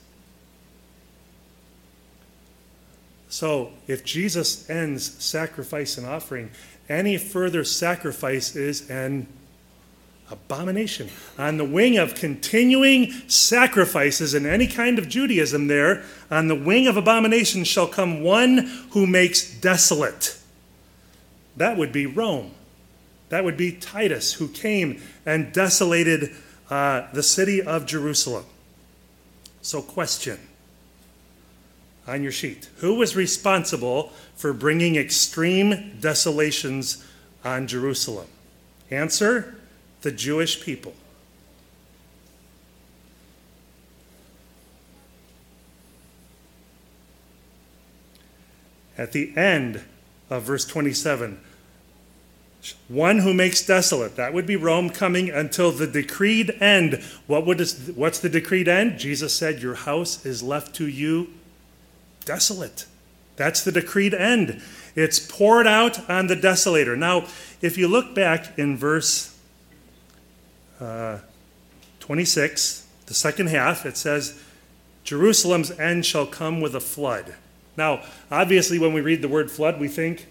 So if Jesus ends sacrifice and offering, any further sacrifice is an abomination. On the wing of continuing sacrifices in any kind of Judaism there, on the wing of abomination shall come one who makes desolate. That would be Rome. That would be Titus, who came and desolated uh, the city of Jerusalem. So question on your sheet: who was responsible for bringing extreme desolations on Jerusalem? Answer: the Jewish people. At the end of verse twenty-seven, one who makes desolate, that would be Rome, coming until the decreed end. What would is, what's the decreed end? Jesus said, "Your house is left to you desolate. That's the decreed end. It's poured out on the desolator. Now, if you look back in verse uh, twenty-six, the second half, it says, Jerusalem's end shall come with a flood. Now, obviously, when we read the word flood, we think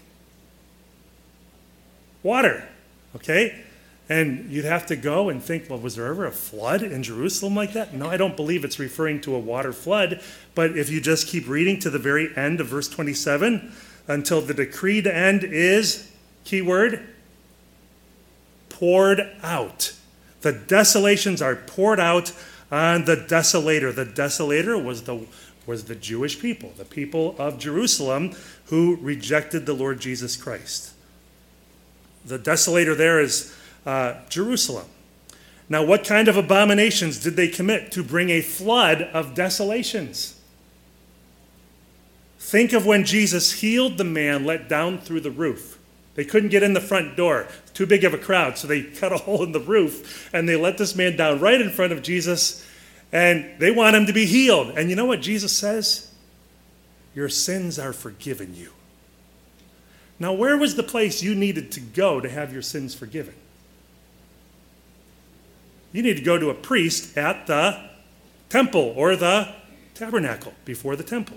water, okay? And you'd have to go and think, well, was there ever a flood in Jerusalem like that? No, I don't believe it's referring to a water flood. But if you just keep reading to the very end of verse twenty-seven, until the decreed end is, keyword, poured out. The desolations are poured out on the desolator. The desolator was the, was the Jewish people, the people of Jerusalem who rejected the Lord Jesus Christ. The desolator there is Uh, Jerusalem. Now, what kind of abominations did they commit to bring a flood of desolations? Think of when Jesus healed the man let down through the roof. They couldn't get in the front door. Too big of a crowd, so they cut a hole in the roof, and they let this man down right in front of Jesus, and they want him to be healed. And you know what Jesus says? Your sins are forgiven you. Now, where was the place you needed to go to have your sins forgiven? You need to go to a priest at the temple or the tabernacle before the temple.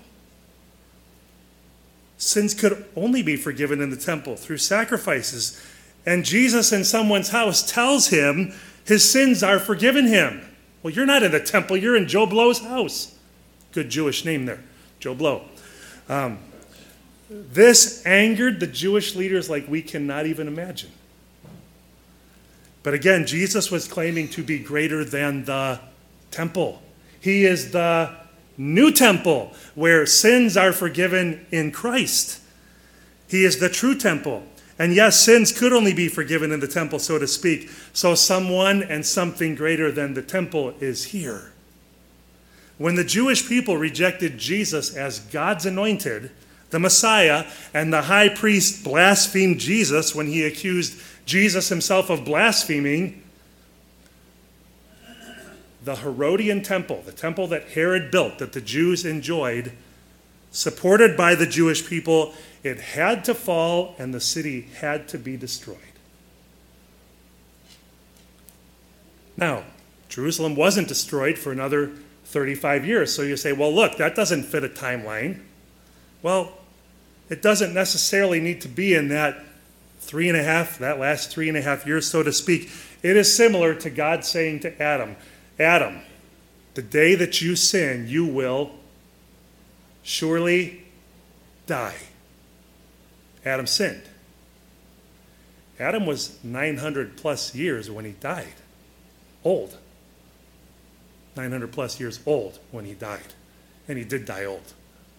Sins could only be forgiven in the temple through sacrifices. And Jesus in someone's house tells him his sins are forgiven him. Well, you're not in the temple. You're in Joe Blow's house. Good Jewish name there, Joe Blow. Um, this angered the Jewish leaders like we cannot even imagine. But again, Jesus was claiming to be greater than the temple. He is the new temple where sins are forgiven in Christ. He is the true temple. And yes, sins could only be forgiven in the temple, so to speak. So someone and something greater than the temple is here. When the Jewish people rejected Jesus as God's anointed, the Messiah, and the high priest blasphemed Jesus when he accused Jesus himself of blaspheming, the Herodian temple, the temple that Herod built, that the Jews enjoyed, supported by the Jewish people, it had to fall and the city had to be destroyed. Now, Jerusalem wasn't destroyed for another thirty-five years. So you say, well, look, that doesn't fit a timeline. Well, it doesn't necessarily need to be in that three and a half, that last three and a half years, so to speak. It is similar to God saying to Adam, Adam, the day that you sin, you will surely die. Adam sinned. Adam was nine hundred plus years when he died. Old. nine hundred plus years old when he died. And he did die old.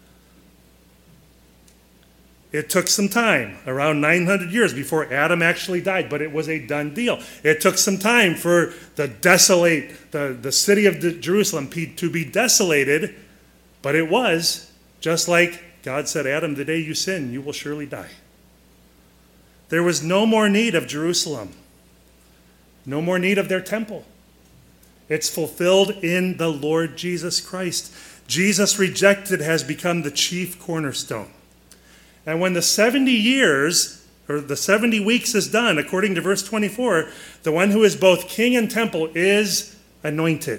It took some time, around nine hundred years before Adam actually died, but it was a done deal. It took some time for the desolate, the, the city of Jerusalem to be desolated, but it was, just like God said, Adam, the day you sin, you will surely die. There was no more need of Jerusalem, no more need of their temple. It's fulfilled in the Lord Jesus Christ. Jesus rejected has become the chief cornerstone. And when the seventy years, or the seventy weeks is done, according to verse twenty-four, the one who is both king and temple is anointed.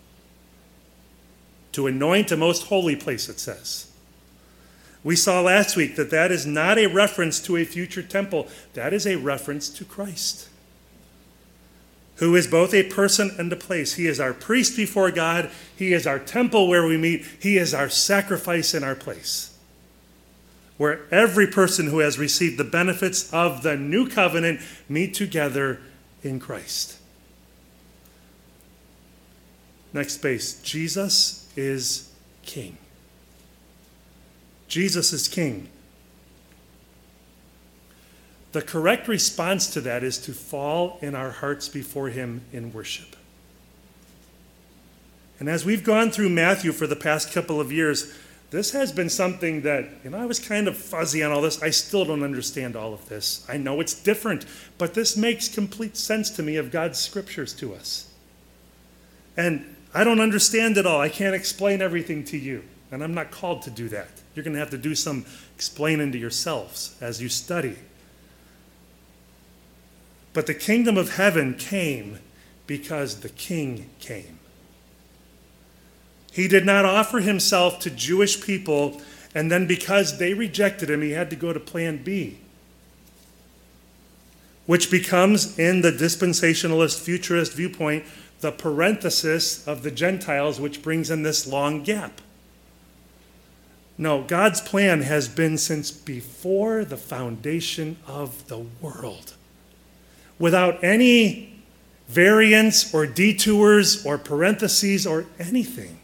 To anoint a most holy place, it says. We saw last week that that is not a reference to a future temple. That is a reference to Christ, who is both a person and a place. He is our priest before God. He is our temple where we meet. He is our sacrifice in our place, where every person who has received the benefits of the new covenant meet together in Christ. Next space. Jesus is King. Jesus is King. The correct response to that is to fall in our hearts before him in worship. And as we've gone through Matthew for the past couple of years, this has been something that, you know, I was kind of fuzzy on all this. I still don't understand all of this. I know it's different, but this makes complete sense to me of God's scriptures to us. And I don't understand it all. I can't explain everything to you. And I'm not called to do that. You're going to have to do some explaining to yourselves as you study. But the kingdom of heaven came because the king came. He did not offer himself to Jewish people, and then because they rejected him, he had to go to plan B, which becomes, in the dispensationalist futurist viewpoint, the parenthesis of the Gentiles, which brings in this long gap. No, God's plan has been since before the foundation of the world, without any variants or detours or parentheses or anything.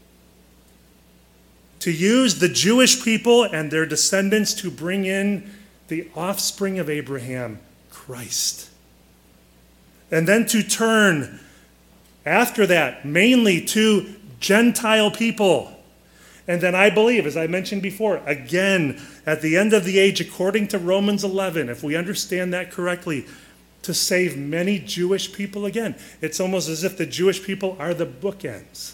To use the Jewish people and their descendants to bring in the offspring of Abraham, Christ. And then to turn, after that, mainly to Gentile people. And then I believe, as I mentioned before, again, at the end of the age, according to Romans eleven, if we understand that correctly, to save many Jewish people again. It's almost as if the Jewish people are the bookends.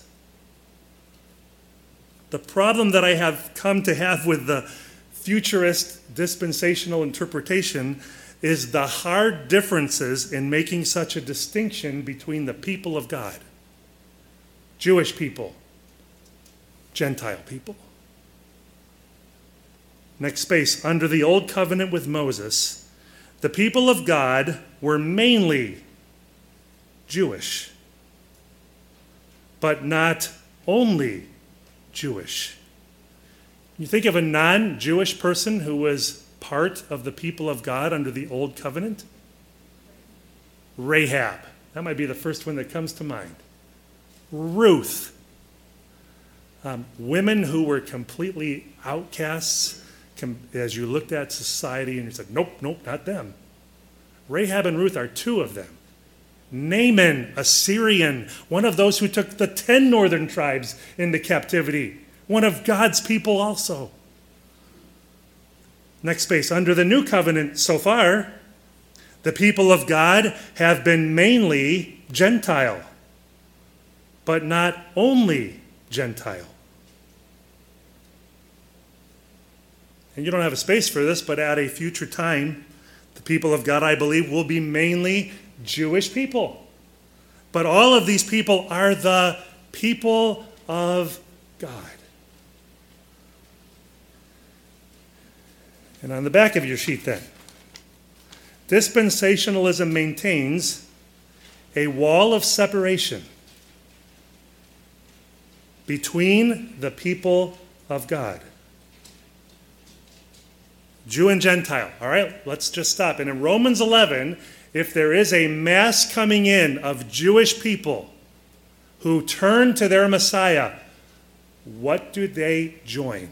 The problem that I have come to have with the futurist dispensational interpretation is the hard differences in making such a distinction between the people of God, Jewish people, Gentile people. Next space. Under the old covenant with Moses, the people of God were mainly Jewish, but not only Jewish. You think of a non-Jewish person who was part of the people of God under the old covenant? Rahab. That might be the first one that comes to mind. Ruth. Um, women who were completely outcasts com- as you looked at society and you said, nope, nope, not them. Rahab and Ruth are two of them. Naaman, a Syrian, one of those who took the ten northern tribes into captivity, one of God's people also. Next space. Under the new covenant so far, the people of God have been mainly Gentile, but not only Gentile. And you don't have a space for this, but at a future time, the people of God, I believe, will be mainly Jewish people. But all of these people are the people of God. And on the back of your sheet then, dispensationalism maintains a wall of separation between the people of God. Jew and Gentile. All right, let's just stop. And in Romans eleven, if there is a mass coming in of Jewish people who turn to their Messiah, what do they join?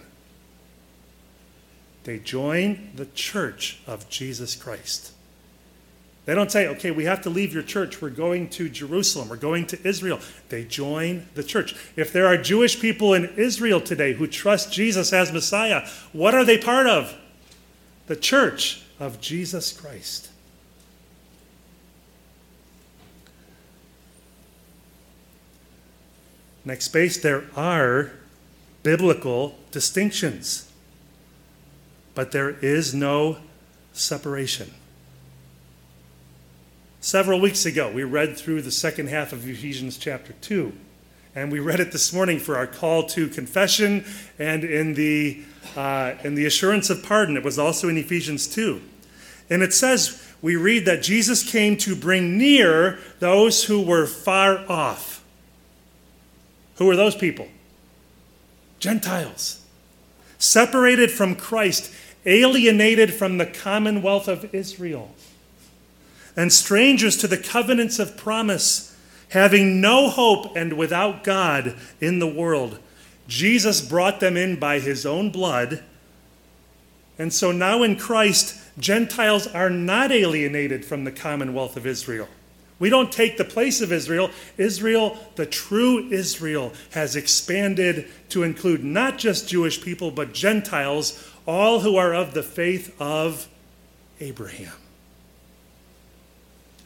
They join the church of Jesus Christ. They don't say, okay, we have to leave your church. We're going to Jerusalem. We're going to Israel. They join the church. If there are Jewish people in Israel today who trust Jesus as Messiah, what are they part of? The church of Jesus Christ. Next space, there are biblical distinctions, but there is no separation. Several weeks ago, we read through the second half of Ephesians chapter two, and we read it this morning for our call to confession and in the, uh, in the assurance of pardon. It was also in Ephesians two. And it says, we read that Jesus came to bring near those who were far off. Who are those people? Gentiles. Separated from Christ, alienated from the commonwealth of Israel, and strangers to the covenants of promise, having no hope and without God in the world. Jesus brought them in by his own blood. And so now in Christ, Gentiles are not alienated from the commonwealth of Israel. We don't take the place of Israel. Israel, the true Israel, has expanded to include not just Jewish people, but Gentiles, all who are of the faith of Abraham.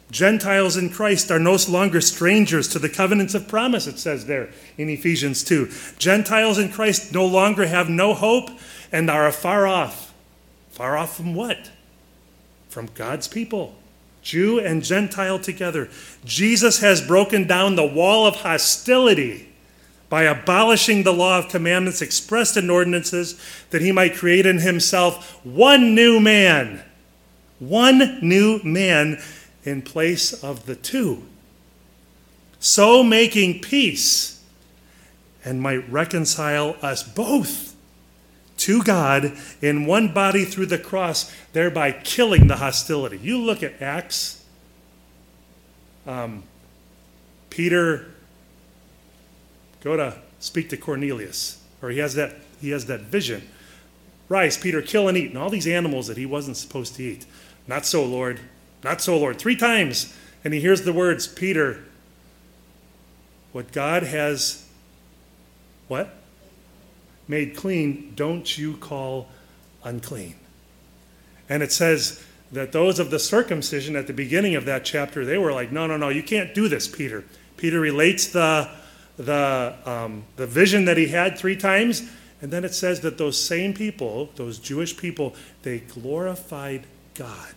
Gentiles in Christ are no longer strangers to the covenants of promise, it says there in Ephesians two. Gentiles in Christ no longer have no hope and are afar off. Far off from what? From God's people. Jew and Gentile together. Jesus has broken down the wall of hostility by abolishing the law of commandments expressed in ordinances, that he might create in himself one new man. One new man in place of the two. So making peace, and might reconcile us both to God in one body through the cross, thereby killing the hostility. You look at Acts. Um, Peter, go to speak to Cornelius, or he has that he has that vision. Rise, Peter, kill and eat, and all these animals that he wasn't supposed to eat. Not so, Lord. Not so, Lord. Three times, and he hears the words, Peter, what God has, what? Made clean, don't you call unclean. And it says that those of the circumcision at the beginning of that chapter, they were like, no, no, no, you can't do this, Peter. Peter relates the, the, um, the vision that he had three times, and then it says that those same people, those Jewish people, they glorified God.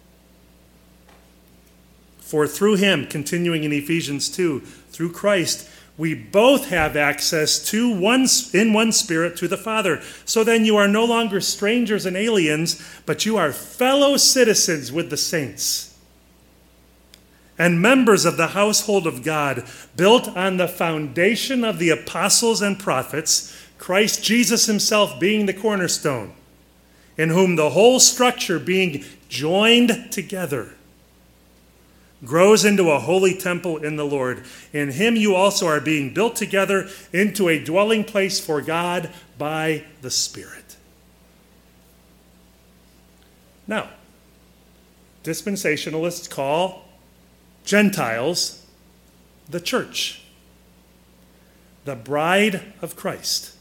For through him, continuing in Ephesians two, through Christ, we both have access to one in one spirit to the Father. So then you are no longer strangers and aliens, but you are fellow citizens with the saints and members of the household of God, built on the foundation of the apostles and prophets, Christ Jesus himself being the cornerstone, in whom the whole structure being joined together grows into a holy temple in the Lord. In him you also are being built together into a dwelling place for God by the Spirit. Now, dispensationalists call Gentiles the church, the bride of Christ.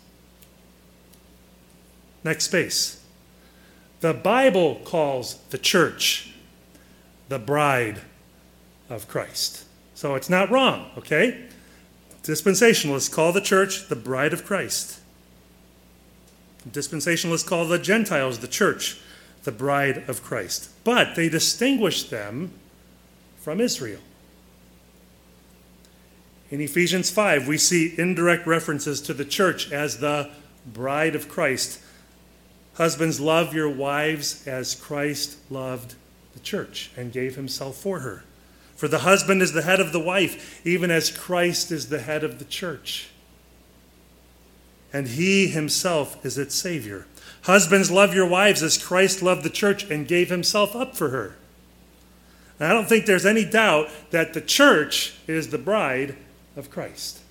Next space. The Bible calls the church the bride of Christ. So it's not wrong, okay? Dispensationalists call the church the bride of Christ. Dispensationalists call the Gentiles, the church, the bride of Christ. But they distinguish them from Israel. In Ephesians five, we see indirect references to the church as the bride of Christ. Husbands, love your wives as Christ loved the church and gave himself for her. For the husband is the head of the wife, even as Christ is the head of the church. And he himself is its Savior. Husbands, love your wives as Christ loved the church and gave himself up for her. Now, I don't think there's any doubt that the church is the bride of Christ.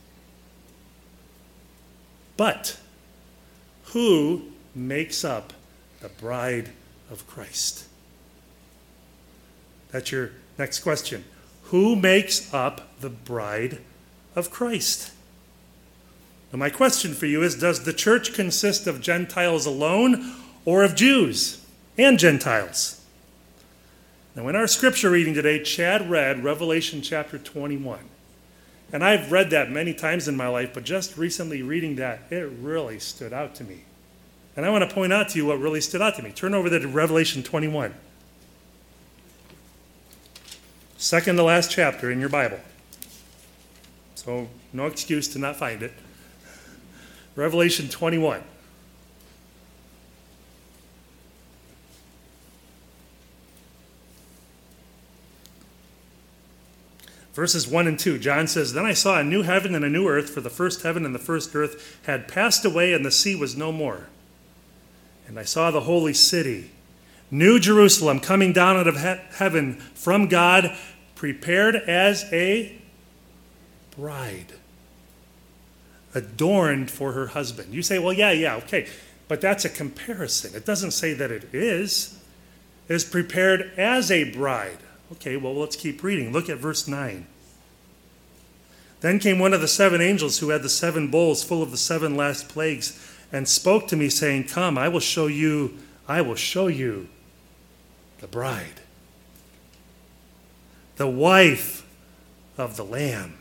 But who makes up the bride of Christ? That's your next question. Who makes up the bride of Christ? Now, my question for you is, does the church consist of Gentiles alone or of Jews and Gentiles? Now, in our scripture reading today, Chad read Revelation chapter twenty-one. And I've read that many times in my life, but just recently reading that, it really stood out to me. And I want to point out to you what really stood out to me. Turn over there to Revelation twenty-one. Second to last chapter in your Bible. So no excuse to not find it. Revelation twenty-one. Verses one and two, John says, Then I saw a new heaven and a new earth, for the first heaven and the first earth had passed away, and the sea was no more. And I saw the holy city, New Jerusalem, coming down out of he- heaven from God, prepared as a bride, adorned for her husband. You say, well, yeah, yeah, okay. But that's a comparison. It doesn't say that it is. It is prepared as a bride. Okay, well, let's keep reading. Look at verse nine. Then came one of the seven angels who had the seven bowls full of the seven last plagues, and spoke to me, saying, Come, I will show you, I will show you the bride, the wife of the Lamb.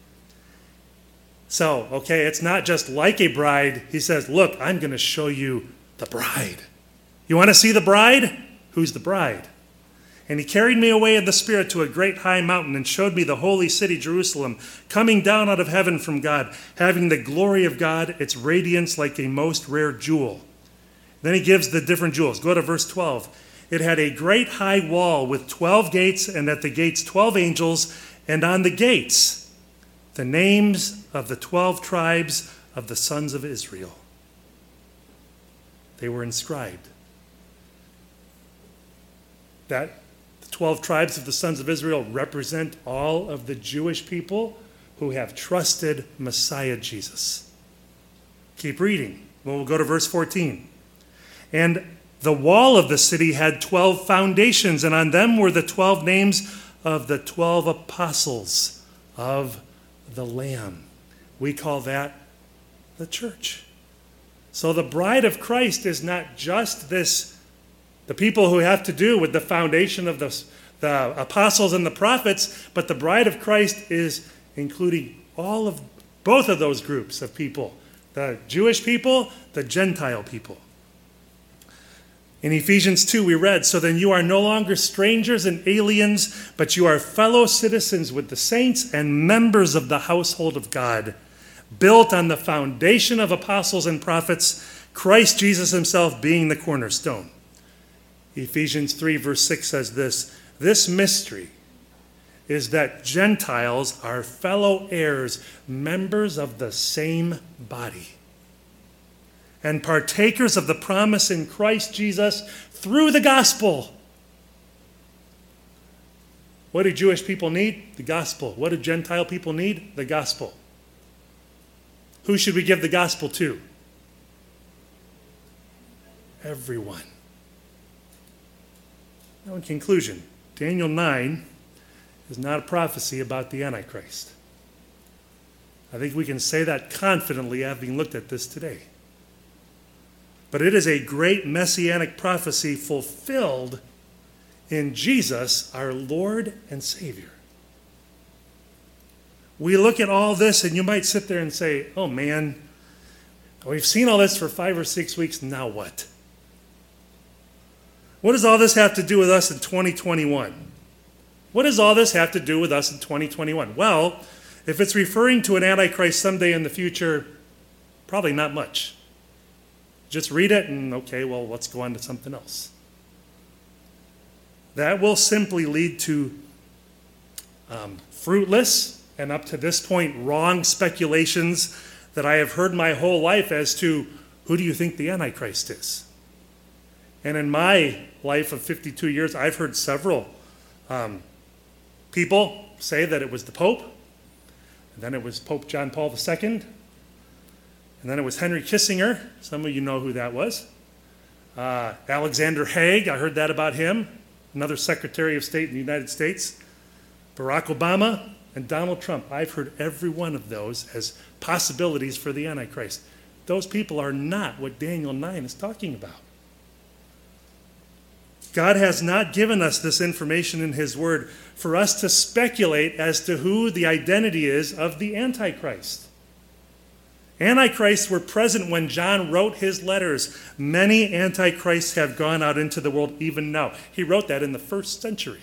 So, okay, it's not just like a bride. He says, look, I'm going to show you the bride. You want to see the bride? Who's the bride? And he carried me away in the Spirit to a great high mountain and showed me the holy city, Jerusalem, coming down out of heaven from God, having the glory of God, its radiance like a most rare jewel. Then he gives the different jewels. Go to verse twelve. It had a great high wall with twelve gates, and at the gates twelve angels, and on the gates the names of the twelve tribes of the sons of Israel. They were inscribed. That the twelve tribes of the sons of Israel represent all of the Jewish people who have trusted Messiah Jesus. Keep reading. Well, we'll go to verse fourteen. And the wall of the city had twelve foundations, and on them were the twelve names of the twelve apostles of the Lamb. We call that the church. So the bride of Christ is not just this, the people who have to do with the foundation of the, the apostles and the prophets, but the bride of Christ is including all of both of those groups of people, the Jewish people, the Gentile people. In Ephesians two, we read, so then you are no longer strangers and aliens, but you are fellow citizens with the saints and members of the household of God, built on the foundation of apostles and prophets, Christ Jesus himself being the cornerstone. Ephesians three, verse six says this, this mystery is that Gentiles are fellow heirs, members of the same body, and partakers of the promise in Christ Jesus through the gospel. What do Jewish people need? The gospel. What do Gentile people need? The gospel. Who should we give the gospel to? Everyone. Now, in conclusion, Daniel nine is not a prophecy about the Antichrist. I think we can say that confidently having looked at this today. But it is a great messianic prophecy fulfilled in Jesus, our Lord and Savior. We look at all this and you might sit there and say, oh man, we've seen all this for five or six weeks, now what? What does all this have to do with us in twenty twenty-one? What does all this have to do with us in twenty twenty-one? Well, if it's referring to an Antichrist someday in the future, probably not much. Just read it and, okay, well, let's go on to something else. That will simply lead to um, fruitless and up to this point wrong speculations that I have heard my whole life as to who do you think the Antichrist is? And in my life of fifty-two years, I've heard several um, people say that it was the Pope, and then it was Pope John Paul the Second, and then it was Henry Kissinger. Some of you know who that was. Uh, Alexander Haig, I heard that about him. Another Secretary of State in the United States. Barack Obama and Donald Trump. I've heard every one of those as possibilities for the Antichrist. Those people are not what Daniel nine is talking about. God has not given us this information in his word for us to speculate as to who the identity is of the Antichrist. Antichrists were present when John wrote his letters. Many antichrists have gone out into the world even now. He wrote that in the first century.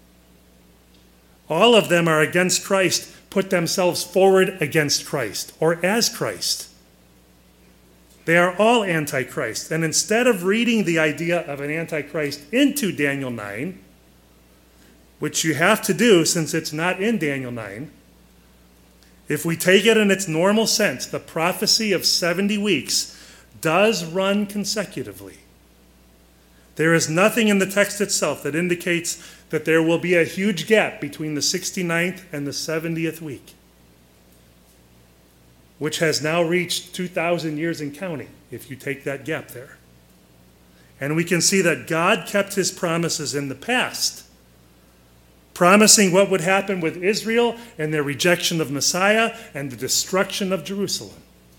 All of them are against Christ, put themselves forward against Christ or as Christ. They are all antichrist. And instead of reading the idea of an antichrist into Daniel nine, which you have to do since it's not in Daniel nine, if we take it in its normal sense, the prophecy of seventy weeks does run consecutively. There is nothing in the text itself that indicates that there will be a huge gap between the sixty-ninth and the seventieth week, which has now reached two thousand years and counting, if you take that gap there. And we can see that God kept his promises in the past, promising what would happen with Israel and their rejection of Messiah and the destruction of Jerusalem.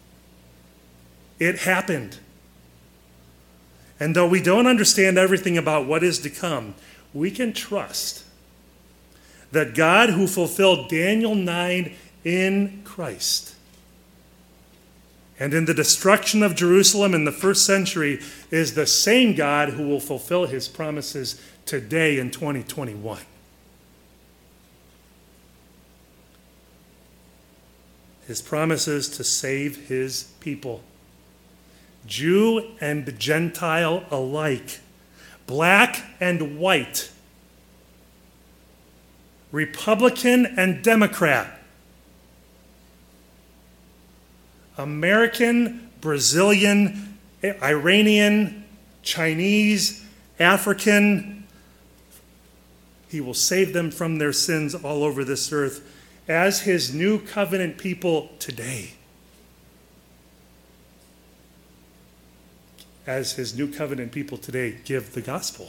It happened. And though we don't understand everything about what is to come, we can trust that God who fulfilled Daniel nine in Christ and in the destruction of Jerusalem in the first century is the same God who will fulfill his promises today in twenty twenty-one. His promises to save his people, Jew and Gentile alike, black and white, Republican and Democrat, American, Brazilian, Iranian, Chinese, African. He will save them from their sins all over this earth as his new covenant people today. As his new covenant people today give the gospel.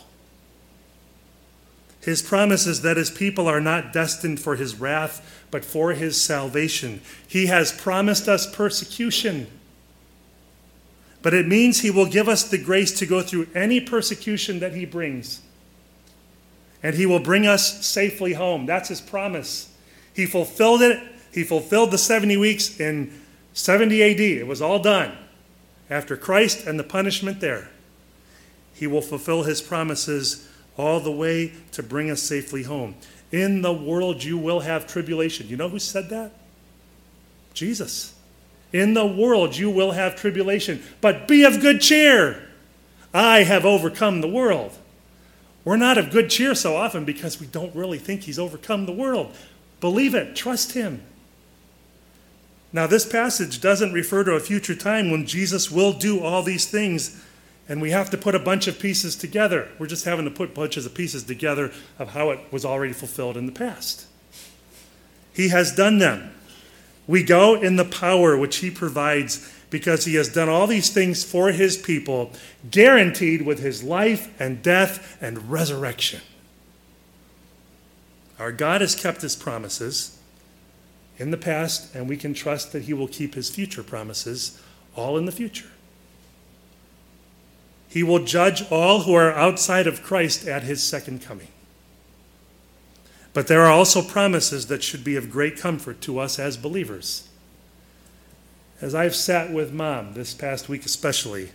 His promise is that his people are not destined for his wrath, but for his salvation. He has promised us persecution. But it means he will give us the grace to go through any persecution that he brings. And he will bring us safely home. That's his promise. He fulfilled it. He fulfilled the seventy weeks in seventy A D. It was all done. After Christ and the punishment there, he will fulfill his promises all the way to bring us safely home. In the world you will have tribulation. You know who said that? Jesus. In the world you will have tribulation, but be of good cheer. I have overcome the world. We're not of good cheer so often because we don't really think he's overcome the world. Believe it. Trust him. Now, this passage doesn't refer to a future time when Jesus will do all these things, and we have to put a bunch of pieces together. We're just having to put bunches of pieces together of how it was already fulfilled in the past. He has done them. We go in the power which he provides because he has done all these things for his people, guaranteed with his life and death and resurrection. Our God has kept his promises in the past, and we can trust that he will keep his future promises all in the future. He will judge all who are outside of Christ at his second coming. But there are also promises that should be of great comfort to us as believers. As I've sat with Mom this past week especially,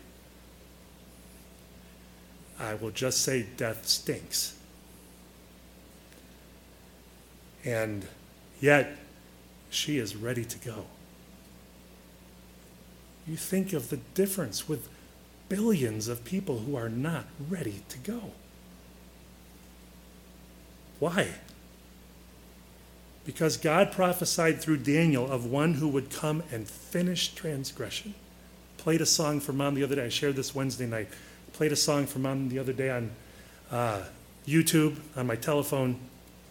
I will just say death stinks. And yet, she is ready to go. You think of the difference with billions of people who are not ready to go. Why? Because God prophesied through Daniel of one who would come and finish transgression. Played a song for Mom the other day. I shared this Wednesday night. Played a song for Mom the other day on uh, YouTube, on my telephone.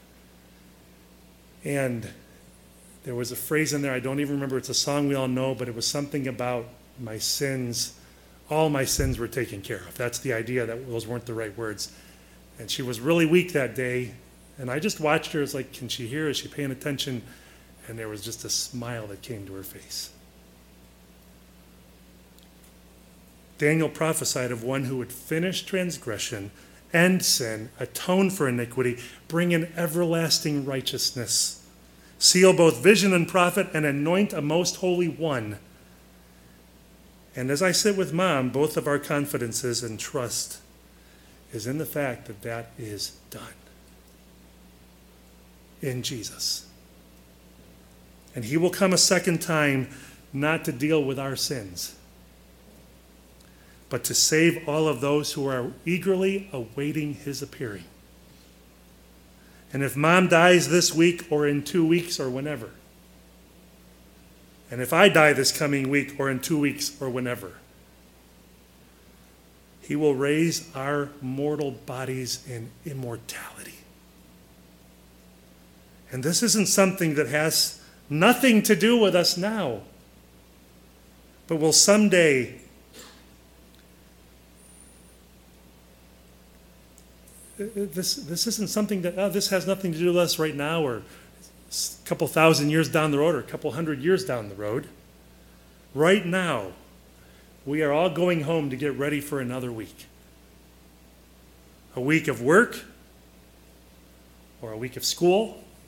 And there was a phrase in there, I don't even remember, it's a song we all know, but it was something about my sins. All my sins were taken care of. That's the idea, that those weren't the right words. And she was really weak that day, and I just watched her. It's like, can she hear? Is she paying attention? And there was just a smile that came to her face. Daniel prophesied of one who would finish transgression, end sin, atone for iniquity, bring in everlasting righteousness, seal both vision and prophet, and anoint a most holy one. And as I sit with Mom, both of our confidences and trust is in the fact that that is done in Jesus. And he will come a second time not to deal with our sins, but to save all of those who are eagerly awaiting his appearing. And if Mom dies this week or in two weeks or whenever, and if I die this coming week or in two weeks or whenever, he will raise our mortal bodies in immortality. And this isn't something that has nothing to do with us now, but will someday This this isn't something that, oh, this has nothing to do with us right now, or a couple thousand years down the road, or a couple hundred years down the road. Right now, we are all going home to get ready for another week. A week of work, or a week of school,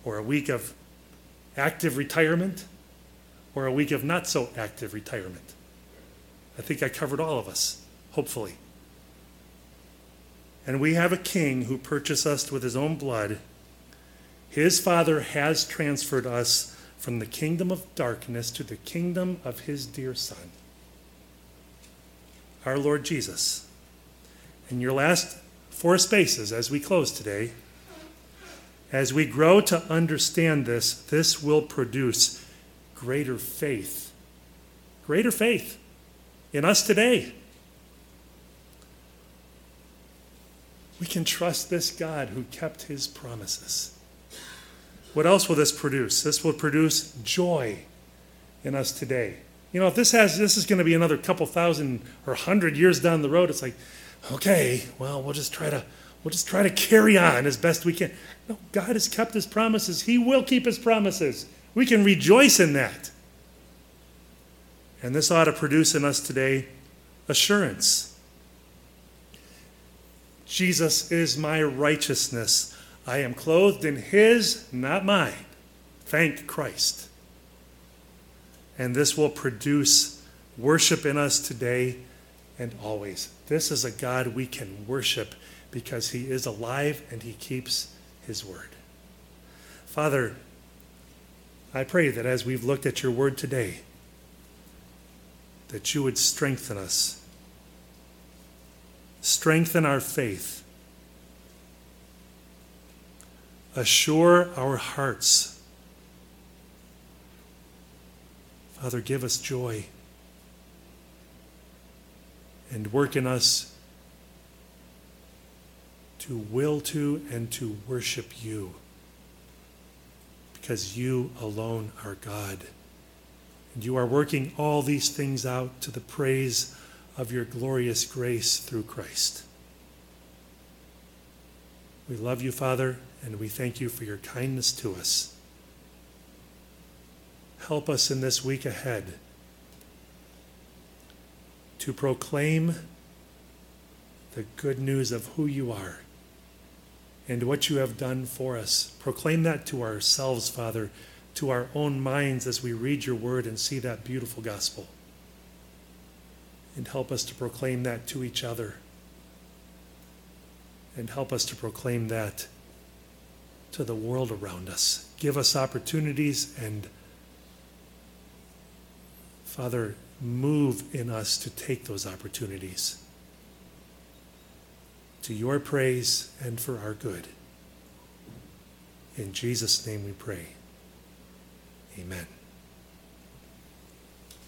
or a week of active retirement, or a week of not so active retirement. I think I covered all of us, hopefully. And we have a king who purchased us with his own blood. His Father has transferred us from the kingdom of darkness to the kingdom of his dear Son, our Lord Jesus. In your last four spaces as we close today, as we grow to understand this, this will produce greater faith. Greater faith in us today. We can trust this God who kept his promises. What else will this produce? This will produce joy in us today. You know, if this has this is going to be another couple thousand or hundred years down the road, it's like, okay, well, we'll just try to we'll just try to carry on as best we can. No, God has kept his promises. He will keep his promises. We can rejoice in that. And this ought to produce in us today assurance. Jesus is my righteousness. I am clothed in his, not mine. Thank Christ. And this will produce worship in us today and always. This is a God we can worship because he is alive and he keeps his word. Father, I pray that as we've looked at your word today, that you would strengthen us. Strengthen our faith. Assure our hearts. Father, give us joy and work in us to will to and to worship you, because you alone are God. And you are working all these things out to the praise of your glorious grace through Christ. We love you, Father, and we thank you for your kindness to us. Help us in this week ahead to proclaim the good news of who you are and what you have done for us. Proclaim that to ourselves, Father, to our own minds as we read your word and see that beautiful gospel. And help us to proclaim that to each other. And help us to proclaim that to the world around us. Give us opportunities and, Father, move in us to take those opportunities to your praise and for our good. In Jesus' name we pray. Amen.